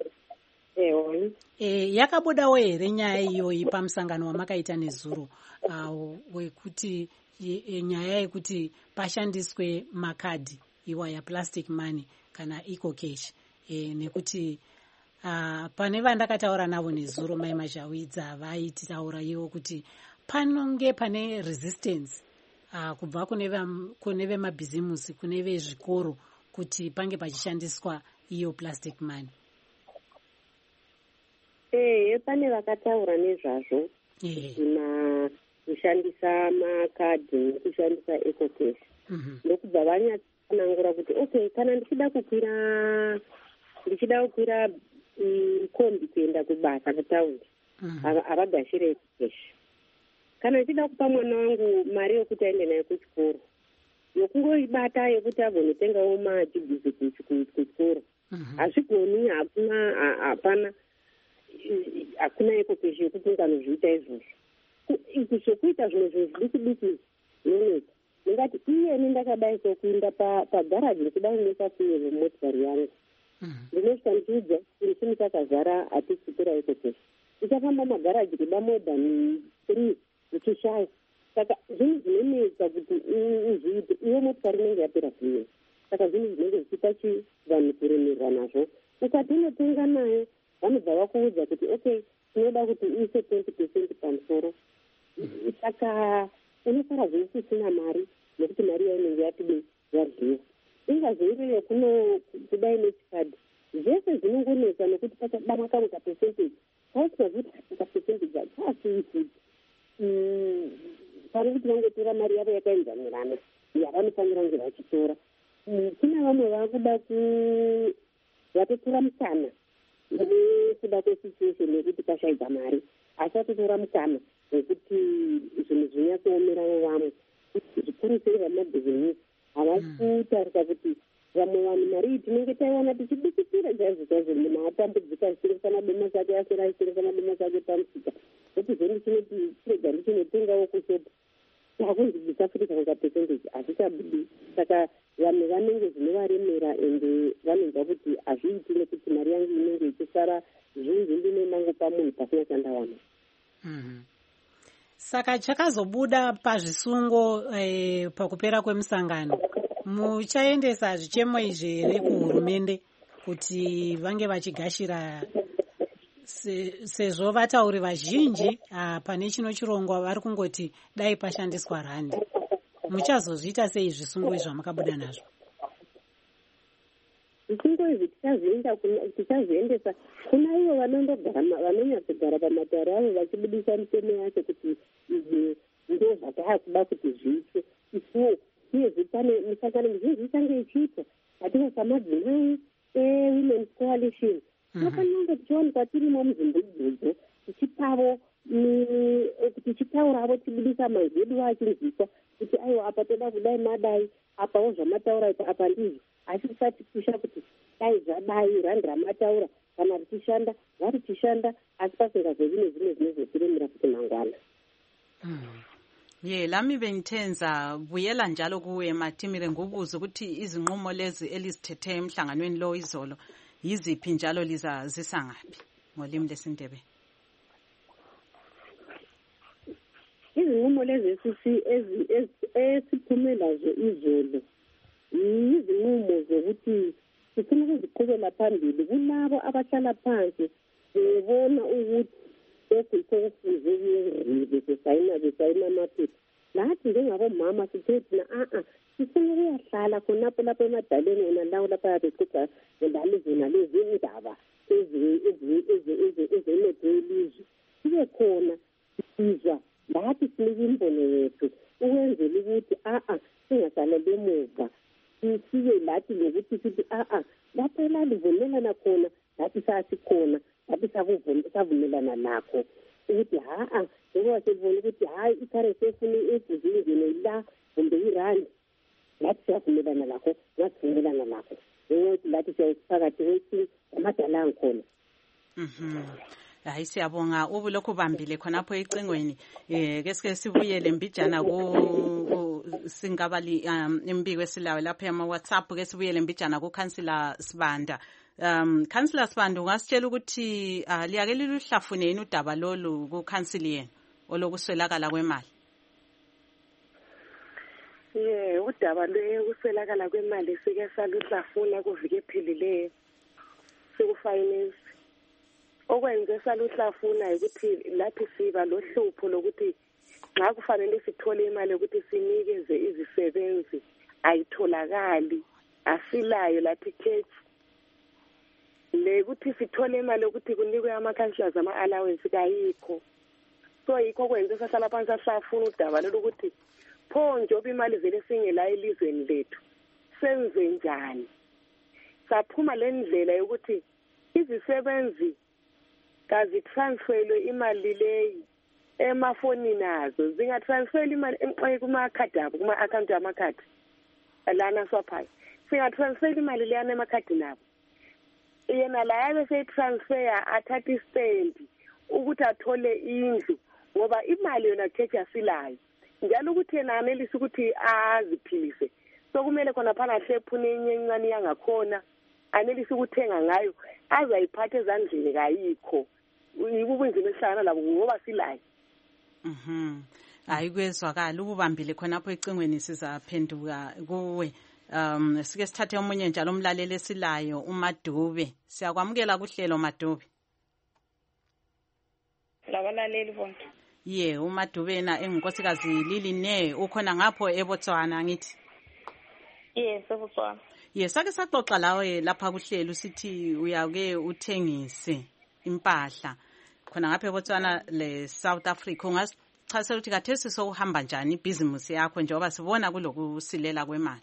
Yakabudawo here nyaya iyoyi pamusangano wamakaita nezuro wekuti nyaya yekuti pashandiswe makadhi iwa yaplastic money kana EcoCash, nekuti pane vandakataura navo nezuro Mai Majawidza vaititaura ivo kuti panonge pane resistance kubva kune vemabhizimusi, kune vezvikoro, kuti pange pachishandiswa iyo plastic money. Pane vakataura nezvazvo kushandisa makadhi nekushandisa EcoCash. Ndokubva vanyatsanangura kuti okay, kana ndichida kukwira kombi kuenda kubasa kutaundi, havagashire EcoCash. Kana ndichida kupa mwana wangu mari yokuti aende naye kuchikoro, yokungoibata yekuti agonotengawo machigizi kuchikoro, hazvigoni, hakuna EcoCash yokuti unganozviita izvozvo. Zvokuita zvimwe zvidiki noneka, ndingati iyeni ndakadai sokuinda pagaraji ndikuda kunesa fuyo vemotikari yangu, ndinosvika ndichiudza kuti chini chakazara hatisipira EcoCash. Ndichafamba magaraji kuda more than 3 ndichishaya. Saka zvinhu zvinonetsa kuti uzviite, iwe motikari inenge yapera fuyo. Saka zvinhu zvinenge zvichipa vanhu kuremerwa nazvo. Ukati unotenga nayo, vanobva vakuudza kuti okay, tinoda kuti uise 20% pamusoro. Saka unosara zvese usina mari, nekuti mari yainenge yatide yaryiwa. Ingazoiriyo kudai nechikadhi, zvese zvinongonetsa nekuti pachadama kamwe kapercentage. Pausina kuti kapercentage hachasii futi. Pane kuti vangotora mari yavo yakaenzanirana yavanofanira kunge vachitora. Kuna vamwe vakuda vatotora mukana nekuda kwesituation yekuti pashaidza mari, asi vatotora mukana wekuti zvinhu zvinyatsoomerawo vamwe. Zvikuru sei vamabhizimusi havasi kutarisa kuti vamwe vanhu mari tinenge taiwana tichibikitsira chaizvo chaizvo, munhu atambudzika achitengesa madomasi ake asera achitengesa madomasi ake pamusika, kuti zveni chinoti chirega ndichinotengawo kushopu, hakunzi ndisafurika kapercentage hazvichabudi. Saka vanhu vanenge zvinovaremera ende vanonzwa kuti hazviiti nekuti mari yangu inenge ichisara zvinji ndinonangopa munhu pasina chandawana. Saka chakazobuda pazvisungo pakupera kwemusangano, muchaendesa zvichemo izvi here kuhurumende kuti vange vachigashira, sezvo vatauri vazhinji pane chino chirongwa vari kungoti dai pashandiswa randi. Muchazozviita sei zvisungo izvi zvamakabuda nazvo? Zvisungo izvi tichazoendesa kuna ivo vanonyatsogara pamatare avo vachibudisa mitemo yacho kuti izvi ndo zvatakuda kuti zviitwe. Isuwo uyezve pane misangano mizhinji ichange ichiitwa, hatina samadzimai Women's Coalition. Akananga tichionekwa tirimo muzimbudzodzo tichipavo tichitauravo tibudisa mazedu achinzwiswa kuti aiwa apa toda kudai madai, apawo zvamataura apa ndizvo, asi tisati kusha kuti dai zvadai randi ramataura kana richishanda varichishanda, asi pasingazovi nezvimwe zvinozotiremera kuti mangwana. Lami bengithenza buyela njalo kuwe Matimire ngubuzo ukuthi izinqumo lezi elizithethe emhlanganweni lo izolo yiziphi njalo lizazisa ngaphi ngolimi lesindebe? izinqumo lezi esiphume lazo izolo izinqumo zokuthi sifuna ukuziqhubela phambili kulabo abahlala phansi bebona ukuthi lokhu yikho kufuze kuyenzile besayina amaphepha. Lathi njengabomama sithe thina sifuna ukuyahlala khonapho lapho emadaleni wona lawo lapho yabexoxa ngezona lezi indaba ezenethe ilizwe sibe khona sizwa lathi sinike imbono yethu ukwenzela ukuthi singasalele emuva sibe lathi lokuthi sithi lapho elalivumelana khona lathi sasikhona lathi savumelana nakho ukuthi njengoba selibona ukuthi i-currency efuna ekuzingene la kumbe irandi lathi siyavumelana lakho ngasivumelana nakho njengokuthi lathi siyaphakathi kwethu amadala angikhona. Hayi siyabonga ubulokhu bambile khonapho ecingweni ke sike sibuyele mbijana ku singabali imbiko esilawe lapha ema WhatsApp ke sibuyele mbijana ku Councillor Sibanda. Councillor Sibanda ungasitshela ukuthi liyake liluhlafune yini udaba lolu ku council yenu olokuswelakala kwemali? Udaba lokuswelakala kwemali sike saluhlafuna kuvike ephilileyo sikufinance. Okwenze saluhlafuna ukuthi lathi siba lohlupho lokuthi nxa kufanele sithole imali ukuthi sinikeze izisebenzi ayitholakali asilayo lathi cash lekuthi sithole imali ukuthi kunikwe ama-councillors ama-allowance kayikho. So yikho kwenze sahlala phansi sahlafuna udaba lokuthi pho njengoba imali vele singelayo elizweni lethu senze njani. Saphuma le ndlela yokuthi izisebenzi kazitransferwe imali leyi emafonini azo zingatransferwa imali kuma-khadi abo kuma-akhawunti amakhadi lana swaphayo singatransferwa imali leyana emakhadini abo yena la yabe seyitransfer athatha istendi ukuthi athole indlu ngoba imali yona khethi asilayo njalo ukuthi yena anelise ukuthi aziphilise sokumele khona phana hlephune enyencane yangakhona anelise ukuthenga ngayo azayiphatha ezandleni kayikho ubunzima esihlangana labo ngoba silayo. Hayi kwezwakala ubambile khonapho ecingweni sizaphenduka kuwe. Sike sithathe omunye njalo umlaleli esilayo uMadube. Siyakwamukela kuhlelo Madube. Labalaleli bonke. uMadube na enginkosikazi Liline ukhona ngapho eBotswana ngithi. eBotswana. Sake saxoxa lawe lapha kuhlelo usithi uyake uthengise impahla khona ngapha eBotswana le South Africa. Ungasichasela ukuthi kathesi sokuhamba njani ibhizimusi yakho njengoba sibona kulokusilela kwemali?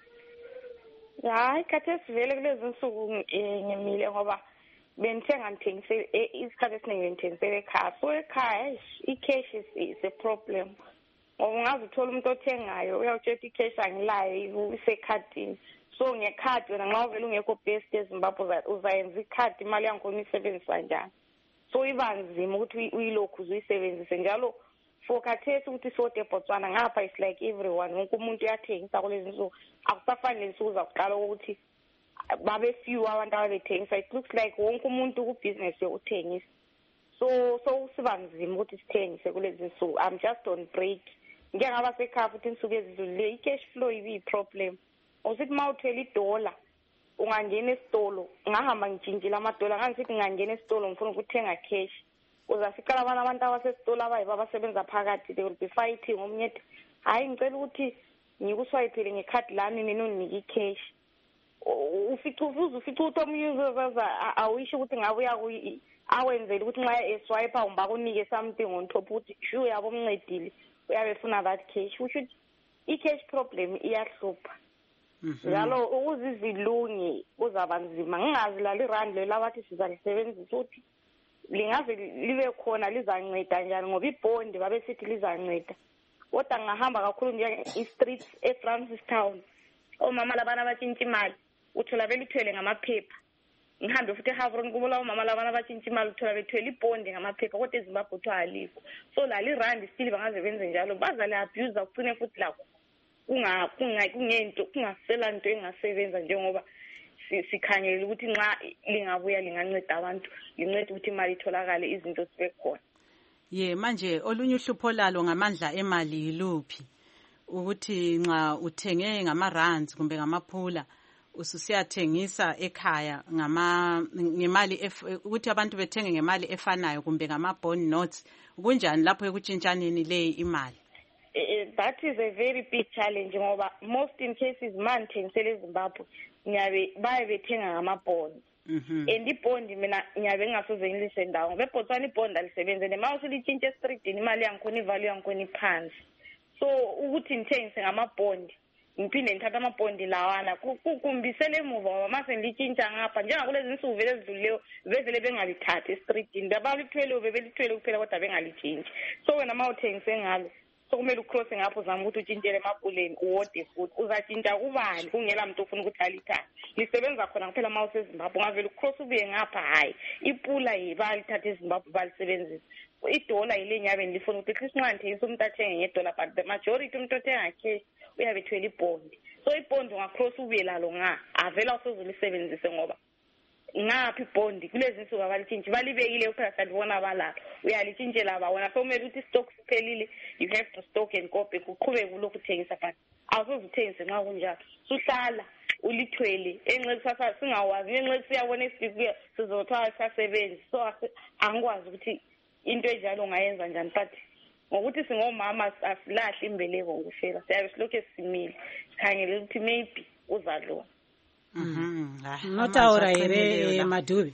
Hayi kathesi vele kulezi nsuku ngimile ngoba ngithengise isikhathi esiningi ngithengisela ekhaya. So ekhaya i-cash is a problem. Ngoba ungaze uthole umuntu othengayo uyawutshela i-cash angilayo isekhadini. So ngekhadi wena nxa uvele ungekho best eZimbabwe uzayenza ikhadi imali yankhona uyisebenzisa njani. So iba nzima ukuthi uyilokhu uzuyisebenzise njalo for khathesi ukuthi sote eBotswana ngapha is like everyone wonke umuntu uyathengisa kulezi nsuku akusafani lensuku zakuqala ukuthi babe few abantu ababethengisa. It looks like wonke umuntu ku-business yokuthengisa. So siba nzima ukuthi sithengise kulezi nsuku. I'm just on break. Ngeke ngaba sekhaya futhi insuku ezidlulile i-cash flow ibi-problem. Usithi uma uthela $1 ungangena esitolo ngahamba ngitshintshile amadola ngangisithi ngangena esitolo ngifuna ukuthenga cash uzafikela abantu abasesitolo abayibo abasebenza phakathi they will be fighting omunye ethi hayi ngicela ukuthi ngikuswayiphele ngekhadi lami mina unginike icash ufica ukuthi omunye uzozaza awisho ukuthi ngabe uyaku awenzele ukuthi nxa eswipe umba kunike something on top ukuthi sure yabo umncedile uyabe funa that cash which i-cash problem iyahlupha. Njalo ukuzizilungi kuzaba nzima ngingazi la irandi labathi sizalisebenzisa ukuthi lingaze libe khona lizanceda njani ngoba ibhondi babe sithi lizanceda kodwa ngahamba kakhulu nje i-streets eFrancistown omama labana batshintshwa imali uthola belithwele ngamaphepha ngihambe futhi eHavron kubula omama labana batshintshwa imali uthola bethwele ibhondi ngamaphepha kodwa eZimbabwe kuthiwa alikho. So la irandi still bangaze benze njalo bazale abuse kucine futhi lakho kungento kungasela into engasebenza njengoba sikhangela ukuthi nxa lingabuya linganceda abantu lincede ukuthi imali itholakale izinto sibe khona. manje olunye uhlupho lalo ngamandla emali yiluphi ukuthi nxa uthenge ngama-rands kumbe ngamaphula ususiyathengisa ekhaya ngemali ukuthi abantu bethenge ngemali efanayo kumbe ngama-bond notes kunjani lapho ekutshintshaneni leyi imali? That is a very big challenge ngoba most in cases mangithengisele eZimbabwe ngiyabe baye bethenga ngama-bond and ibhondi mina ngiyabe ngingasoze ngilise ndawo ngoba eBotswana ibhondi alisebenze nema usulitshintshe eStreetini imali yangikhona ivalue yangikhona iphansi so ukuthi ngithengise ngama-bond ngiphinde ngithatha amabhondi lawana kukumbisele emuva ngoba mase ngilitshintsha ngapha njengakulezi nsuku vele ezidlulileyo bevele bengalithathi eStreetini abalithweleyo bebelithwele kuphela kodwa bengalitshintshi so wena ma uthengise ngalo so kumele ucrosse ngapho uzama ukuthi utshintshele emapuleni uwode futhi uzatshintsha kubani kungela muntu ofuna ukuthi alithathe lisebenza khona kuphela ma useZimbabwe ungavele ucrosse ubuye ngapha hayi ipula bayalithatha eZimbabwe balisebenzisa idola yile nyabe ngifuna ukuthi nxa ngithengisa umuntu athenge ngedola but the majority umuntu othenga cash uyabe ethwele ibhondi so ibhondi ungacross ubuye lalo avela usozulisebenzise ngoba ngaphi ibhondi kulezi nsuku abalitshintshi balibekile kuphela salibona balalo uyalitshintshela wona so kumele ukuthi stock siphelile you have to stock and copy kuqhubeke kulokhu uthengisa but awusoze uthengise nxa kunjalo suhlala ulithwele enxekusasa singawazi enxeku siyabona isifike sizothiwa sasebenzi so angikwazi ukuthi into enjalo ungayenza njani but ngokuthi singomama asilahli imbeleko ngokufela siyabe silokhu simile sikhangele ukuthi maybe uzalona notaura here Madhubi?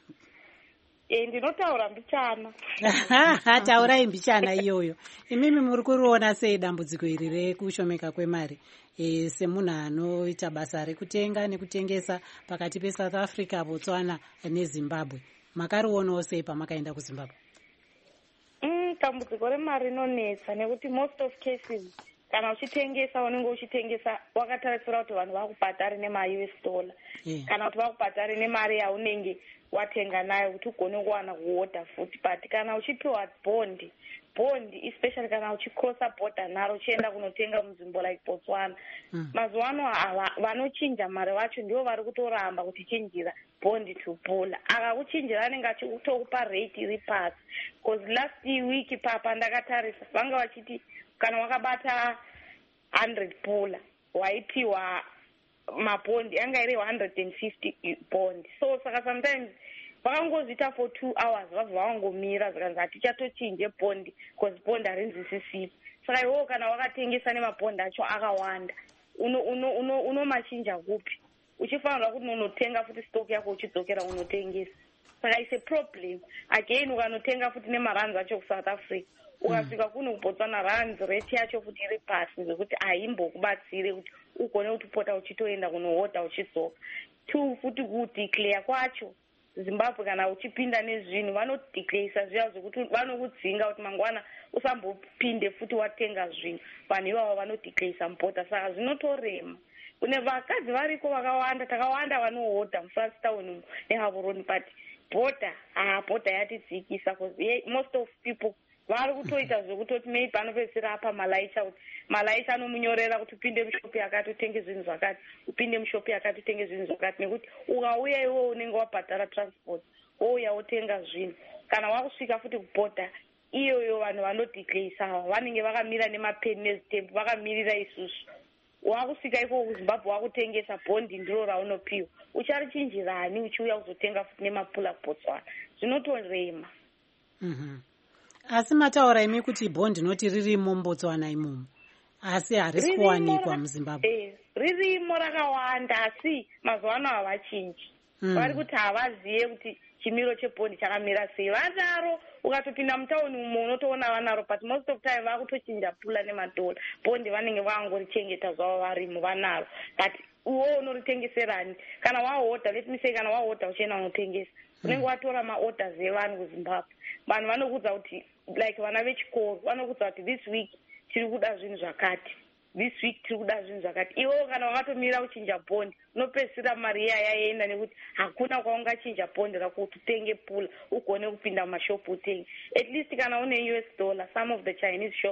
Ndinotaura mbichana. Taurai mbichana iyoyo. Imimi muri kuriona sei dambudziko iri rekushomeka kwemari semunhu anoita basa rekutenga nekutengesa pakati peSouth Africa, Botswana neZimbabwe? Makarionawo sei pamakaenda kuZimbabwe? Dambudziko remari rinonetsa nekuti most of cases kana uchitengesa unenge uchitengesa wakatarisira kuti vanhu vakubhadhari nema-US dollar kana kuti vakubhadhari nemari yaunenge watenga nayo kuti ugone kuwana kuoda futi but kana uchipiwa bond especially kana uchicrossa border naro uchienda kunotenga munzvimbo like Botswana mazuva ano vanochinja mari vacho ndivo vari kutoramba kutichinjira bond to pula akakuchinjira anenge achitokupa rate iri pasi because last week papa ndakatarisa vanga vachiti kana wakabata 100 pula waipiwa mabhondi anga iri 150 bond so saka sometimes vakangozviita for 2 hours vabva vangomira zvakanzi hatichatochinje bhondi because bhondi harinzwisisipi saka iwewo kana wakatengesa nemabhondi acho akawanda unomachinja kupi uchifanirwa kuti unotenga futi stock yako uchidzokera unotengesa saka is a problem again ukanotenga futi nemarands acho kuSouth Africa ukasvika kuno kuBotswana rands rate yacho futi iri pasi zvekuti haimbokubatsire kuti ugone kuti pota uchitoenda kunohodha uchidzoka two futi kudeclare kwacho Zimbabwe kana uchipinda nezvinhu vanodeclaresa zviya zvekuti vanokudzinga kuti mangwana usambopinde futi watenga zvinhu vanhu ivavo vanodeclaresa mubhodha saka zvinotorema kune vakadzi variko vakawanda takawanda vanohodha muFrancistown neHavoroni but bhodha yatidzikisa because most of people vari kutoita zvekutoti maybe anopedzisira apa malaisha kuti malaisha anomunyorera kuti upinde mushopi yakati utenge zvinhu zvakati upinde mushopi yakati utenge zvinhu zvakati nekuti ukauya iwo unenge wabhadhara transport wouya wotenga zvinhu kana wakusvika futi kubhodha iyoyo vanhu vanodeclaresa vanenge vakamira nemapeni nezitembu vakamirira isusu wakusvika iko kuZimbabwe wakutengesa bhondi ndiro raunopiwa ucharichinjirani uchiuya kuzotenga futi nemapula kuBotswana zvinotorema asi mataura imi kuti bhondi noti ririmo muBotswana imomo asi harisi kuwanikwa muZimbabwe ririmo rakawanda asi mazuva ano havachinji vari kuti havazive kuti chimiro chebhondi chakamira sei vanaro ukatopinda mutauni umo unotoona vanaro but most of time vakutochinja pula nemadola bhondi vanenge vangorichengeta zvavo varimo vanaro but uwo unoritengeserani kana wahodha let me say kana wahodha uchienda unotengesa unenge watora maorders evanhu kuZimbabwe vanhu vanokudza kuti like vana vechikoro vanokudza kuti this week tiri kuda zvinhu zvakati this week tiri kuda zvinhu zvakati iwewo kana wakatomira uchinja bhondi unopedzisira mari iya yaenda nekuti hakuna kwaungachinja bhondi rako kuti utenge pula ugone kupinda mumashopu utenge at least kana une US dollar some of the Chinese shops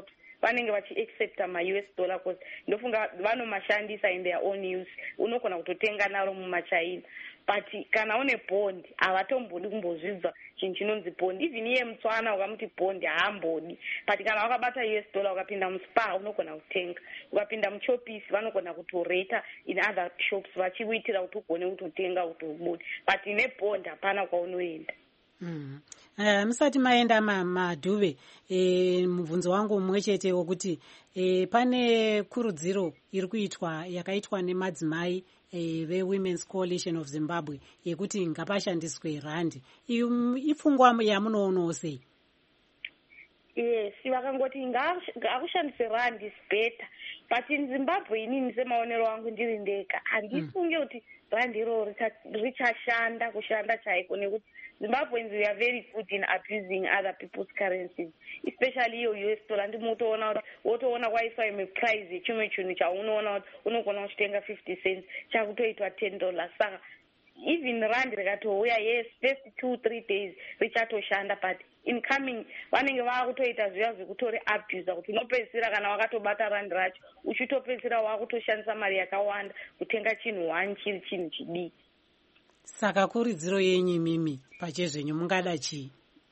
vanenge vachiaccepta ma-US dollar cause ndofunga vanomashandisa in their own use, unogona kutotenga naro mumachaina. But kana une bond havatombodi kumbozvidzwa chinhu chinonzi bond. Even iye mutswana ukamuti bond haambodi. But kana wakabata US dollar ukapinda muspa unogona kutenga, ukapinda muchopisi vanogona kutoreta in other shops vachiuitira kuti ugone kutotenga kuti ubudi. But ine bond hapana kwaunoenda. Musati maenda Madhuve, mubvunzo wangu mumwe chete wokuti pane kurudziro iri kuitwa yakaitwa nemadzimai ve-Women's Coalition of Zimbabwe yekuti ngapashandiswe randi. Ipfungwa yamunoonawo sei? Yes, vakangoti ngakushandise randi is better. But in Zimbabwe inini semaonero wangu ndiri ndega handifunge kuti randi iro richashanda kushanda chaiko, nekuti Zimbabweans, we are very good in abusing other people's currencies, especially your US dollar. Wotoona kwaiswa price yechimwe chinhu chaunoona kuti unogona kuchitenga 50 cents chakutoitwa $10. Saka even rand rikatouya, yes, first 2-3 days richatoshanda, but incoming vanenge vakutoita zviya zvekutori abuse kuti unopedzisira kana wakatobata rand racho uchitopedzisira wakutoshandisa mari yakawanda kutenga chinhu 1 chiri chinhu chidiki. Saka kuridziro yenyu mimi pachezvenyu mungada chii?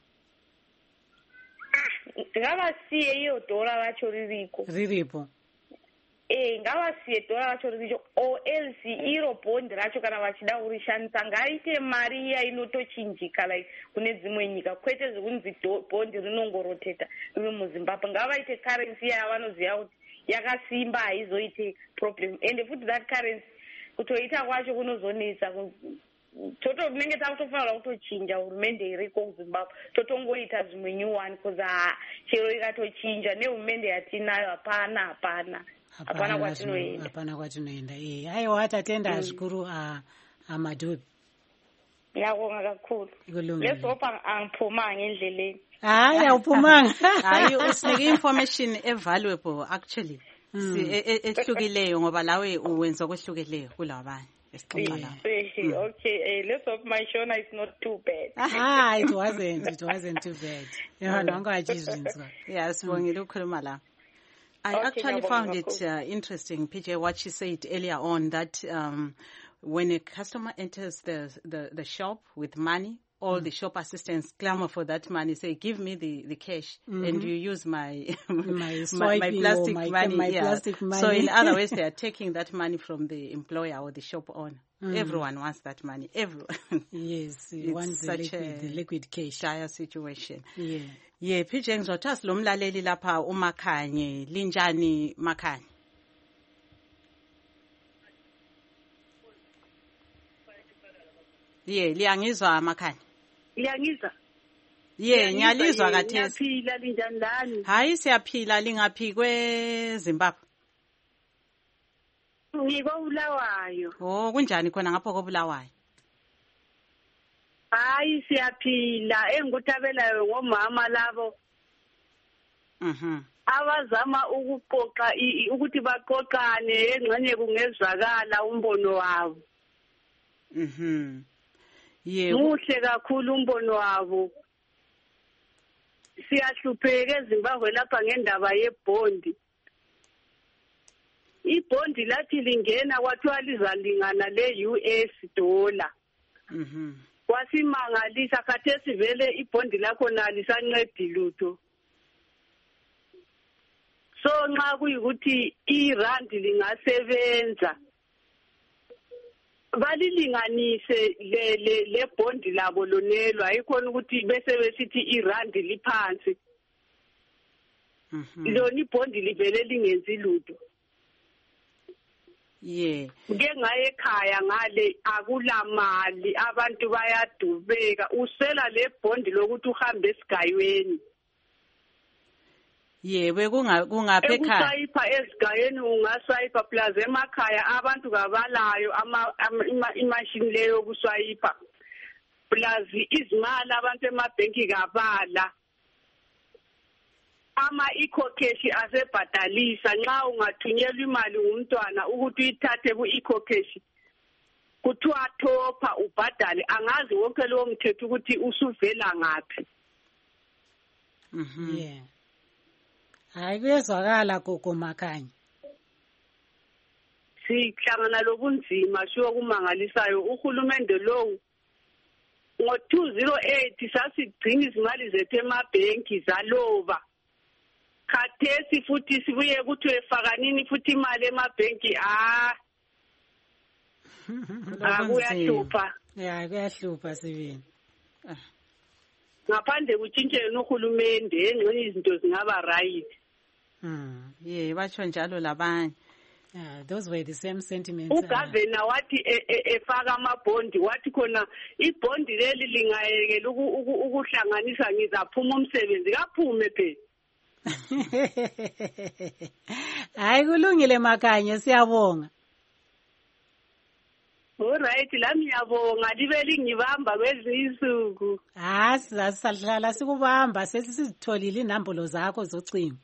Ngavasiye iyo dhora racho riripo. Ngavasiye dhora racho riricho, or else iro bhondi racho kana vachida kurishandisa ngaite mari iya inotochinjika like kune dzimwe nyika, kwete zvekunzi bhondi rinongoroteta riri muZimbabwe. Ngavaite currency yavanoziva kuti yakasimba haizoite problem, and futi that currency kutoita kwacho kunozonetsa. Tinenge takutofanira kutochinja hurumende iriko kuZimbabwe, totongoita zvimwe new one because chero ikatochinja nehurumende yatinayo hapana kwatinoenda. Aiwa, tatenda zvikuru Madhuve. Ngiyabonga kakhulu. Lesopa angiphumanga endleleni. Hayi awuphumanga. Hayi usinike information evaluable actually. Ehlukileyo ngoba lawe uwenza kwehlukileyo kulabanye. Okay, let's hope my Shona is not too bad. It wasn't too bad. Yes, I actually found it interesting, PJ, what she said earlier on, that when a customer enters the shop with money, all the shop assistants clamor for that money, say, give me the cash, and you use my plastic money. Plastic money. So in other words, they are taking that money from the employer or the shop owner. Everyone wants that money. Everyone. Yes, it's such the liquid cash. Dire situation. Yeah, PJ ngizothasa lo mlaleli lapha uMakhanye, linjani Makhanye? Liyangizwa Makhanye? Liyangizwa? Ngiyalizwa kathesi. Ngiyaphila, linjani lani? Hayi siyaphila, lingaphi kweZimbabwe? Ngikobulawayo. Kunjani khona ngapho kobulawayo? Hayi siyaphila, engikutabelayo ngomama labo. Abazama ukuqoqa ukuthi baqoqane engxenye kungezwakala umbono wabo. Muhle kakhulu umbono wabo. Siyahlupheka eZimbabwe lapha ngendaba yebhondi. Ibhondi lathi lingena kwathiwa lizalingana le-US dollar. Kwasimangalisa khathesi vele ibhondi lakho nalisancedi lutho. So nxa kuyikuthi irandi lingasebenza, balilinganise le bhondi labo lonelo, ayikhona ukuthi bese besithi irandi liphansi. Lona ibhondi livele lingenzi lutho. Ngeke ngaye ekhaya ngale akulamali, abantu bayadubeka, usela le bhondi lokuthi uhambe esigayweni. Kungaphi ekhaya? Ukusayipha esigayweni ungasayipha plus emakhaya abantu kabalayo imashini leyo yokusayipha. Plus izimali abantu emabhenki kabala. Ama-eco-cash asebhadalisa nxa ungathunyelwa imali ngumntwana ukuthi uyithathe ku-eco-cash kuthiwa thopha ubhadale, angazi wonke lowo mthetho ukuthi usuvela ngaphi. hayi kuyezwakala gogo Makhanya. Sihlangana lobunzima sho kumangalisayo uhulumende lo ngo-2008 sasigcina izimali zethu emabhenki zaloba. Khathesi futhi sibuye kuthiwe fakanini futhi imali emabhenki kuyahlupha. Ya kuyahlupha Sibini. Ngaphandle kutshintsheni uhulumende engxenye izinto zingaba right. Batsho njalo labanye. Those were the same sentiments. Ugavana wathi efaka amabhondi wathi khona ibhondi leli lingayekela ukuhlanganisa ngizaphuma umsebenzi kaphume phela. Hayi kulungile Makhanya siyabonga. Alright lami ngiyabonga libe lingibamba kwezinsuku. Sizahlala sikubamba sesizitholile inambolo zakho zocingo.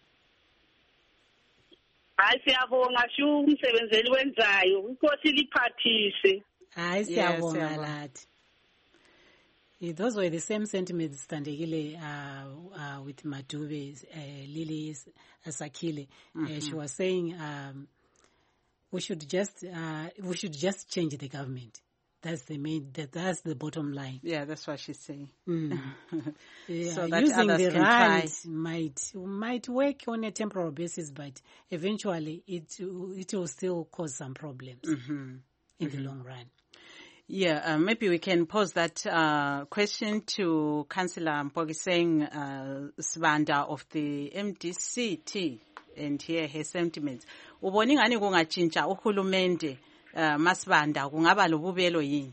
Hayi siyabonga shu umsebenzeli wenzayo inkosi liphathise. Hayi siyabonga lathi. Those were the same sentiments Standekile with Madube, Lily Sakhile. She was saying we should just change the government. That's the bottom line. Yeah, that's what she's saying. So that using the rand might work on a temporary basis, but eventually it will still cause some problems in the long run. Yeah, maybe we can pose that question to Councillor Mpogiseng Sibanda of the MDCT and hear her sentiments. Uboni ngani kungatshintsha uhulumende Masibanda kungaba lobubelo yini?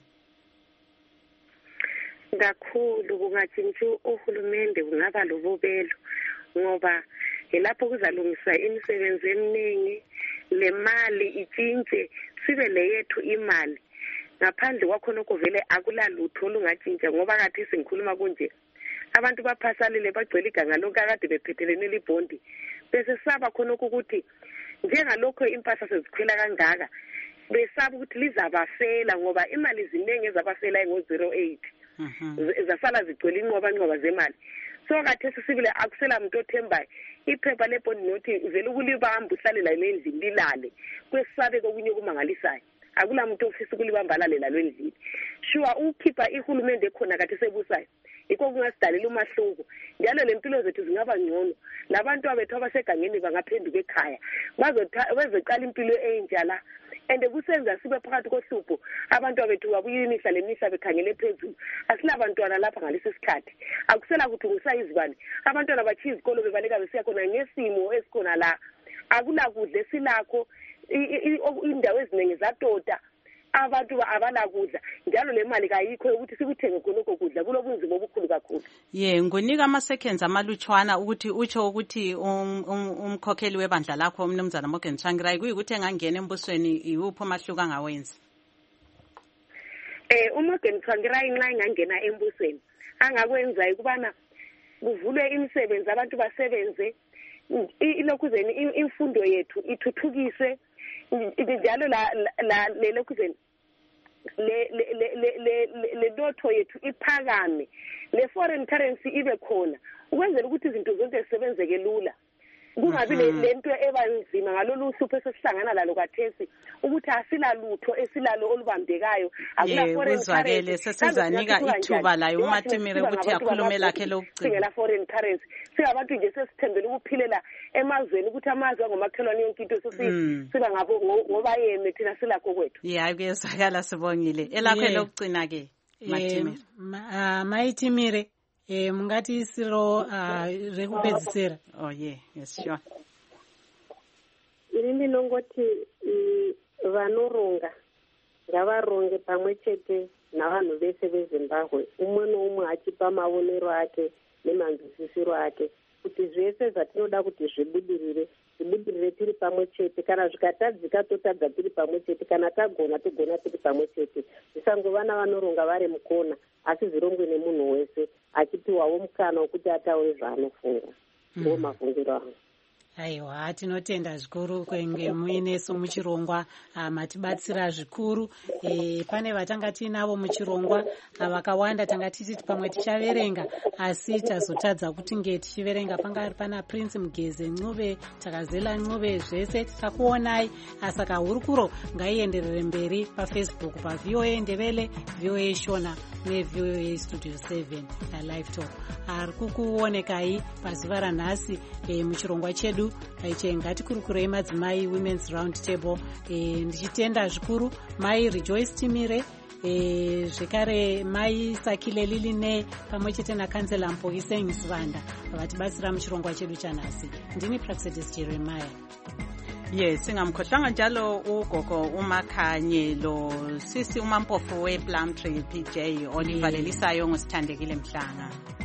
Kakhulu kungatshintsha uhulumende kungaba lobubelo ngoba lapho kuzalungisa imisebenzi eminingi le mali itshintshe sibe leyethu imali. Ngaphandle kwakhona kuvele akulalutho olungatshintsha ngoba kathi singikhuluma kunje abantu baphasalile bagcwele iganga lonke akade bephethelene libhondi bese saba khona ukuthi njengalokho impahla sezikhwela kangaka besaba ukuthi lizabafela ngoba imali ziningi ezabafela ngo-08 zasala zigcwele inqoba zemali. So kathesi sibile akusela muntu othembayo iphepha lebhondi nothi vele ukulibamba uhlalela endlini lilale kwesabe kokunye kumangalisayo. Akula muntu ofisa ukulibamba lalela lwendlini. Sure ukhipha ihulumende khona kathi sebusayo. Iko kungasidalela umahluko. Njalo lempilo zethu zingaba ngcono. Labantu abethu abasegangeni bangaphenduka ekhaya. Bazoqala impilo enjala. Ende kusenza sibe phakathi kohlupho. Abantu abethu babuye imihla lemihla bekhangele phezulu. Asilabantwana lapha ngalesi sikhathi. Akusela ukuthi ngusayizibani. Abantwana bathi izikolo bebaleka besiya khona ngesimo esikhona la. Akula kudle silakho. Indawo eziningi zatota abantu abalakudla njalo le mali kayikho ukuthi sikuthenge khonoko kudla kulobunzima obukhulu kakhulu. Ngunika ama-seconds amalutshwana ukuthi utsho ukuthi umkhokheli webandla lakho umnumzana Morgan Tsvangirai kuyikuthi engangena embusweni iwuphi umahluko angawenza? uMorgan Tsvangirai nxa engangena embusweni angakwenza ukubana kuvulwe imisebenzi abantu basebenze ilokhuzeni imfundo yethu ithuthukiswe njalo la lelokhuzeni le dotho yethu iphakame le foreign currency ibe khona ukwenzela ukuthi izinto zonke zisebenzeke lula kungabi lento ebanzima ngalolu hlupho esesihlangana lalo kathesi ukuthi asilalutho esilalo olubambekayo akula foreign currency sesizanika ithuba layo uMatimire ukuthi akhulume lakhe lokugcina la foreign currency singabantu nje sesithembele ukuphilela emazweni ukuthi amazwe ngomakhelwane yonke into siba ngabo ngoba yeme thina silakho kwethu. Yeah kuyezwakala sibongile elakho lokugcina ke Matimire. Matimire mungati siro rekupedzisira. Oh yeah, yes sure. Ini nongoti vanoronga ngavaronge pamwe chete navanhu vese veZimbabwe umwe noumwe achipa maonero ake nemanzwisisiro ake kuti zvese zvatinoda kuti zvibudirire tiri pamwe chete kana zvikatadzika totadza tiri pamwe chete kana tagona tiri pamwe chete zvisangova navanoronga vari mukona asi zvirongwe nemunhu wese achipiwawo mukana wekuti ataure zvaanofunga ndo mafungiro angu. aiwa tinotenda zvikuru kwenge muinesu muchirongwa matibatsira zvikuru. Pane vatanga tiinavo muchirongwa vakawanda, tanga titi pamwe tichaverenga asi tazotadza kuti nge tichiverenga. Panga pana Prince Mugeze Ncube, Takazela Ncube, zvese titakuonai. Saka hurukuro ngaienderere mberi paFacebook paVOA Ndebele, VOA Shona neVOA Studio 7 Live Talk. Ari kukuonekai pazuva ranhasi muchirongwa chedu chengatikurukurei madzimai Women's Round Table. Ndichitenda zvikuru mai Rejoice Timire, zvekare mai Sakile Liline pamwe chete nakanzela Mpokise Nsivanda vatibatsira muchirongwa chedu chanhasi. Ndini Praxedis Jeremiah. Yes, singamkhohlanga njalo ugogo uMakhanyelo, sisi uMampofu wePlum Tree PJ, olivalelisayo ngosithandekile Mhlanga.